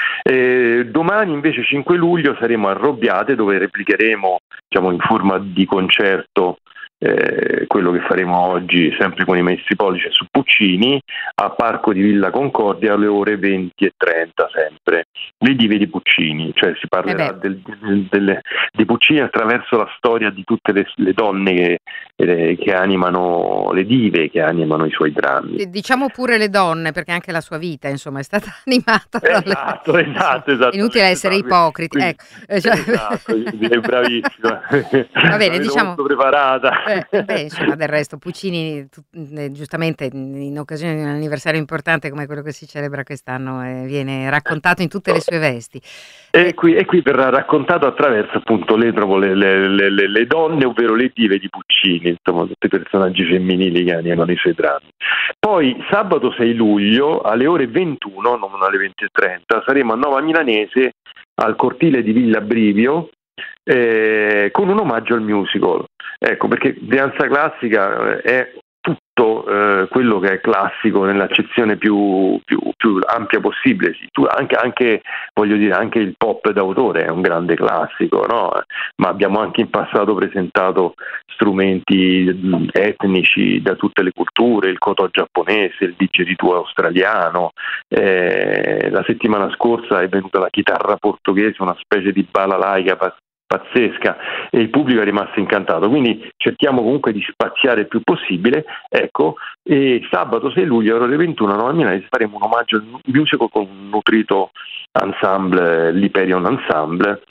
Domani invece 5 luglio saremo a Robbiate, dove replicheremo diciamo in forma di concerto quello che faremo oggi sempre con i Maestri Pollice su Puccini, a Parco di Villa Concordia alle ore 20:30 sempre. Le dive di Puccini, cioè si parlerà di Puccini attraverso la storia di tutte le donne che animano, le dive che animano i suoi drammi. Diciamo pure le donne, perché anche la sua vita insomma è stata animata Esatto. Inutile essere ipocriti. Ecco. Esatto, è bravissima. Va bene, diciamo molto preparata. Insomma, del resto Puccini giustamente in occasione di un anniversario importante come quello che si celebra quest'anno viene raccontato in tutte le sue vesti. E qui verrà raccontato attraverso appunto le donne, ovvero le dive di Puccini, insomma tutti i personaggi femminili che animano i suoi drammi. Poi sabato 6 luglio alle ore 21, non alle 20:30, saremo a Nova Milanese al cortile di Villa Brivio con un omaggio al musical. Ecco, perché Brianza Classica è tutto quello che è classico nell'accezione più ampia possibile. Sì, anche voglio dire, anche il pop d'autore è un grande classico, no? Ma abbiamo anche in passato presentato strumenti etnici da tutte le culture, il koto giapponese, il didgeridoo australiano. La settimana scorsa è venuta la chitarra portoghese, una specie di balalaika pazzesca, e il pubblico è rimasto incantato, quindi cerchiamo comunque di spaziare il più possibile, ecco. E sabato 6 luglio alle ore 21 a Nova Milanese faremo un omaggio al musical con un nutrito ensemble, l'Hyperion Ensemble,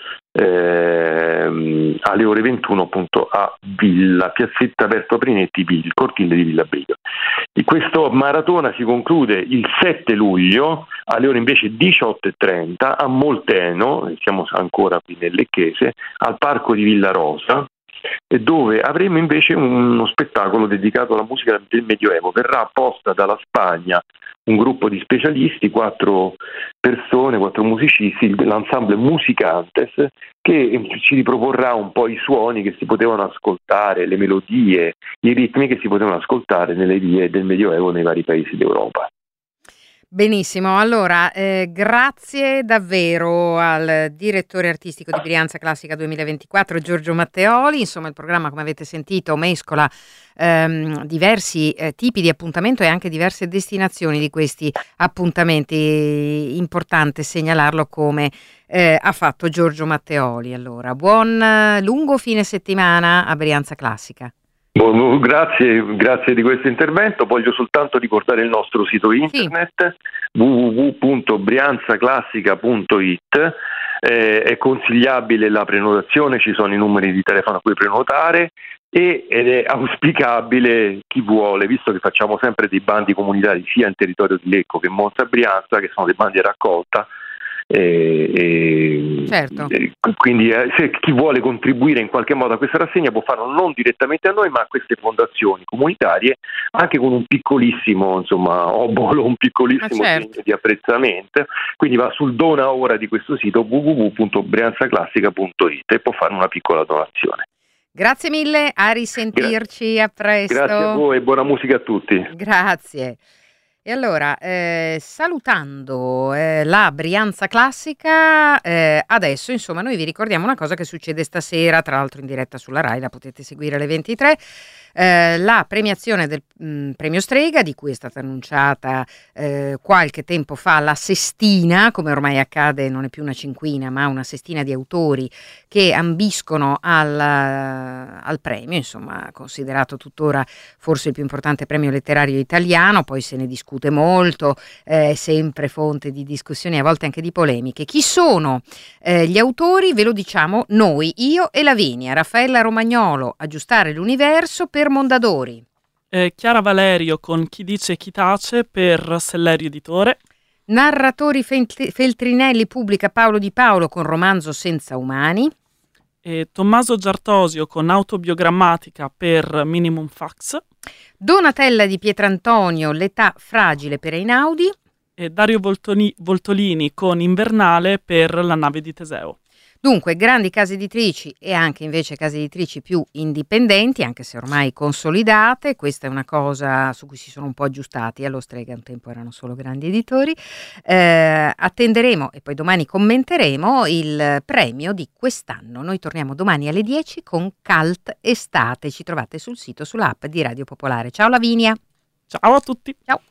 alle ore 21 appunto a Villa, piazzetta Berto Prinetti, il cortile di Villa Brivio. E questo maratona si conclude il 7 luglio alle ore invece 18:30 a Molteno, siamo ancora qui nel Lecchese, al Parco di Villa Rosa, dove avremo invece uno spettacolo dedicato alla musica del Medioevo. Verrà apposta dalla Spagna un gruppo di specialisti, 4 persone, 4 musicisti, l'ensemble Musicantes, che ci riproporrà un po' i suoni che si potevano ascoltare, le melodie, i ritmi che si potevano ascoltare nelle vie del Medioevo nei vari paesi d'Europa. Benissimo, allora grazie davvero al direttore artistico di Brianza Classica 2024 Giorgio Matteoli. Insomma, il programma, come avete sentito, mescola diversi tipi di appuntamento e anche diverse destinazioni di questi appuntamenti. Importante segnalarlo come ha fatto Giorgio Matteoli. Allora, buon lungo fine settimana a Brianza Classica. Grazie di questo intervento. Voglio soltanto ricordare il nostro sito internet, www.brianzaclassica.it. È consigliabile la prenotazione, ci sono i numeri di telefono a cui prenotare ed è auspicabile, chi vuole, visto che facciamo sempre dei bandi comunitari sia in territorio di Lecco che Monza e Brianza, che sono dei bandi a raccolta. Certo. Quindi se chi vuole contribuire in qualche modo a questa rassegna può farlo non direttamente a noi ma a queste fondazioni comunitarie, anche con un piccolissimo obolo, un piccolissimo segno di apprezzamento. Quindi va sul dona ora di questo sito www.brianzaclassica.it e può fare una piccola donazione. Grazie mille, a risentirci, a presto. Grazie a voi e buona musica a tutti. Grazie. E allora, salutando la Brianza Classica, adesso insomma noi vi ricordiamo una cosa che succede stasera, tra l'altro in diretta sulla Rai, la potete seguire alle 23, la premiazione del premio Strega, di cui è stata annunciata qualche tempo fa la sestina, come ormai accade non è più una cinquina ma una sestina di autori che ambiscono al premio, insomma considerato tuttora forse il più importante premio letterario italiano, poi se ne discute molto, è sempre fonte di discussioni, a volte anche di polemiche. Chi sono gli autori? Ve lo diciamo noi, io e Lavinia. Raffaella Romagnolo, Aggiustare l'universo per Mondadori. Chiara Valerio con Chi dice chi tace per Sellerio Editore. Narratori Feltrinelli pubblica Paolo Di Paolo con romanzo Senza umani. Tommaso Giartosio con Autobiogrammatica per Minimum Fax. Donatella Di Pietrantonio, L'età fragile per Einaudi. E Dario Voltolini con Invernale per La nave di Teseo. Dunque, grandi case editrici e anche invece case editrici più indipendenti, anche se ormai consolidate, questa è una cosa su cui si sono un po' aggiustati, allo Strega un tempo erano solo grandi editori. Attenderemo e poi domani commenteremo il premio di quest'anno. Noi torniamo domani alle 10 con Cult Estate, ci trovate sul sito, sull'app di Radio Popolare. Ciao Lavinia. Ciao a tutti. Ciao.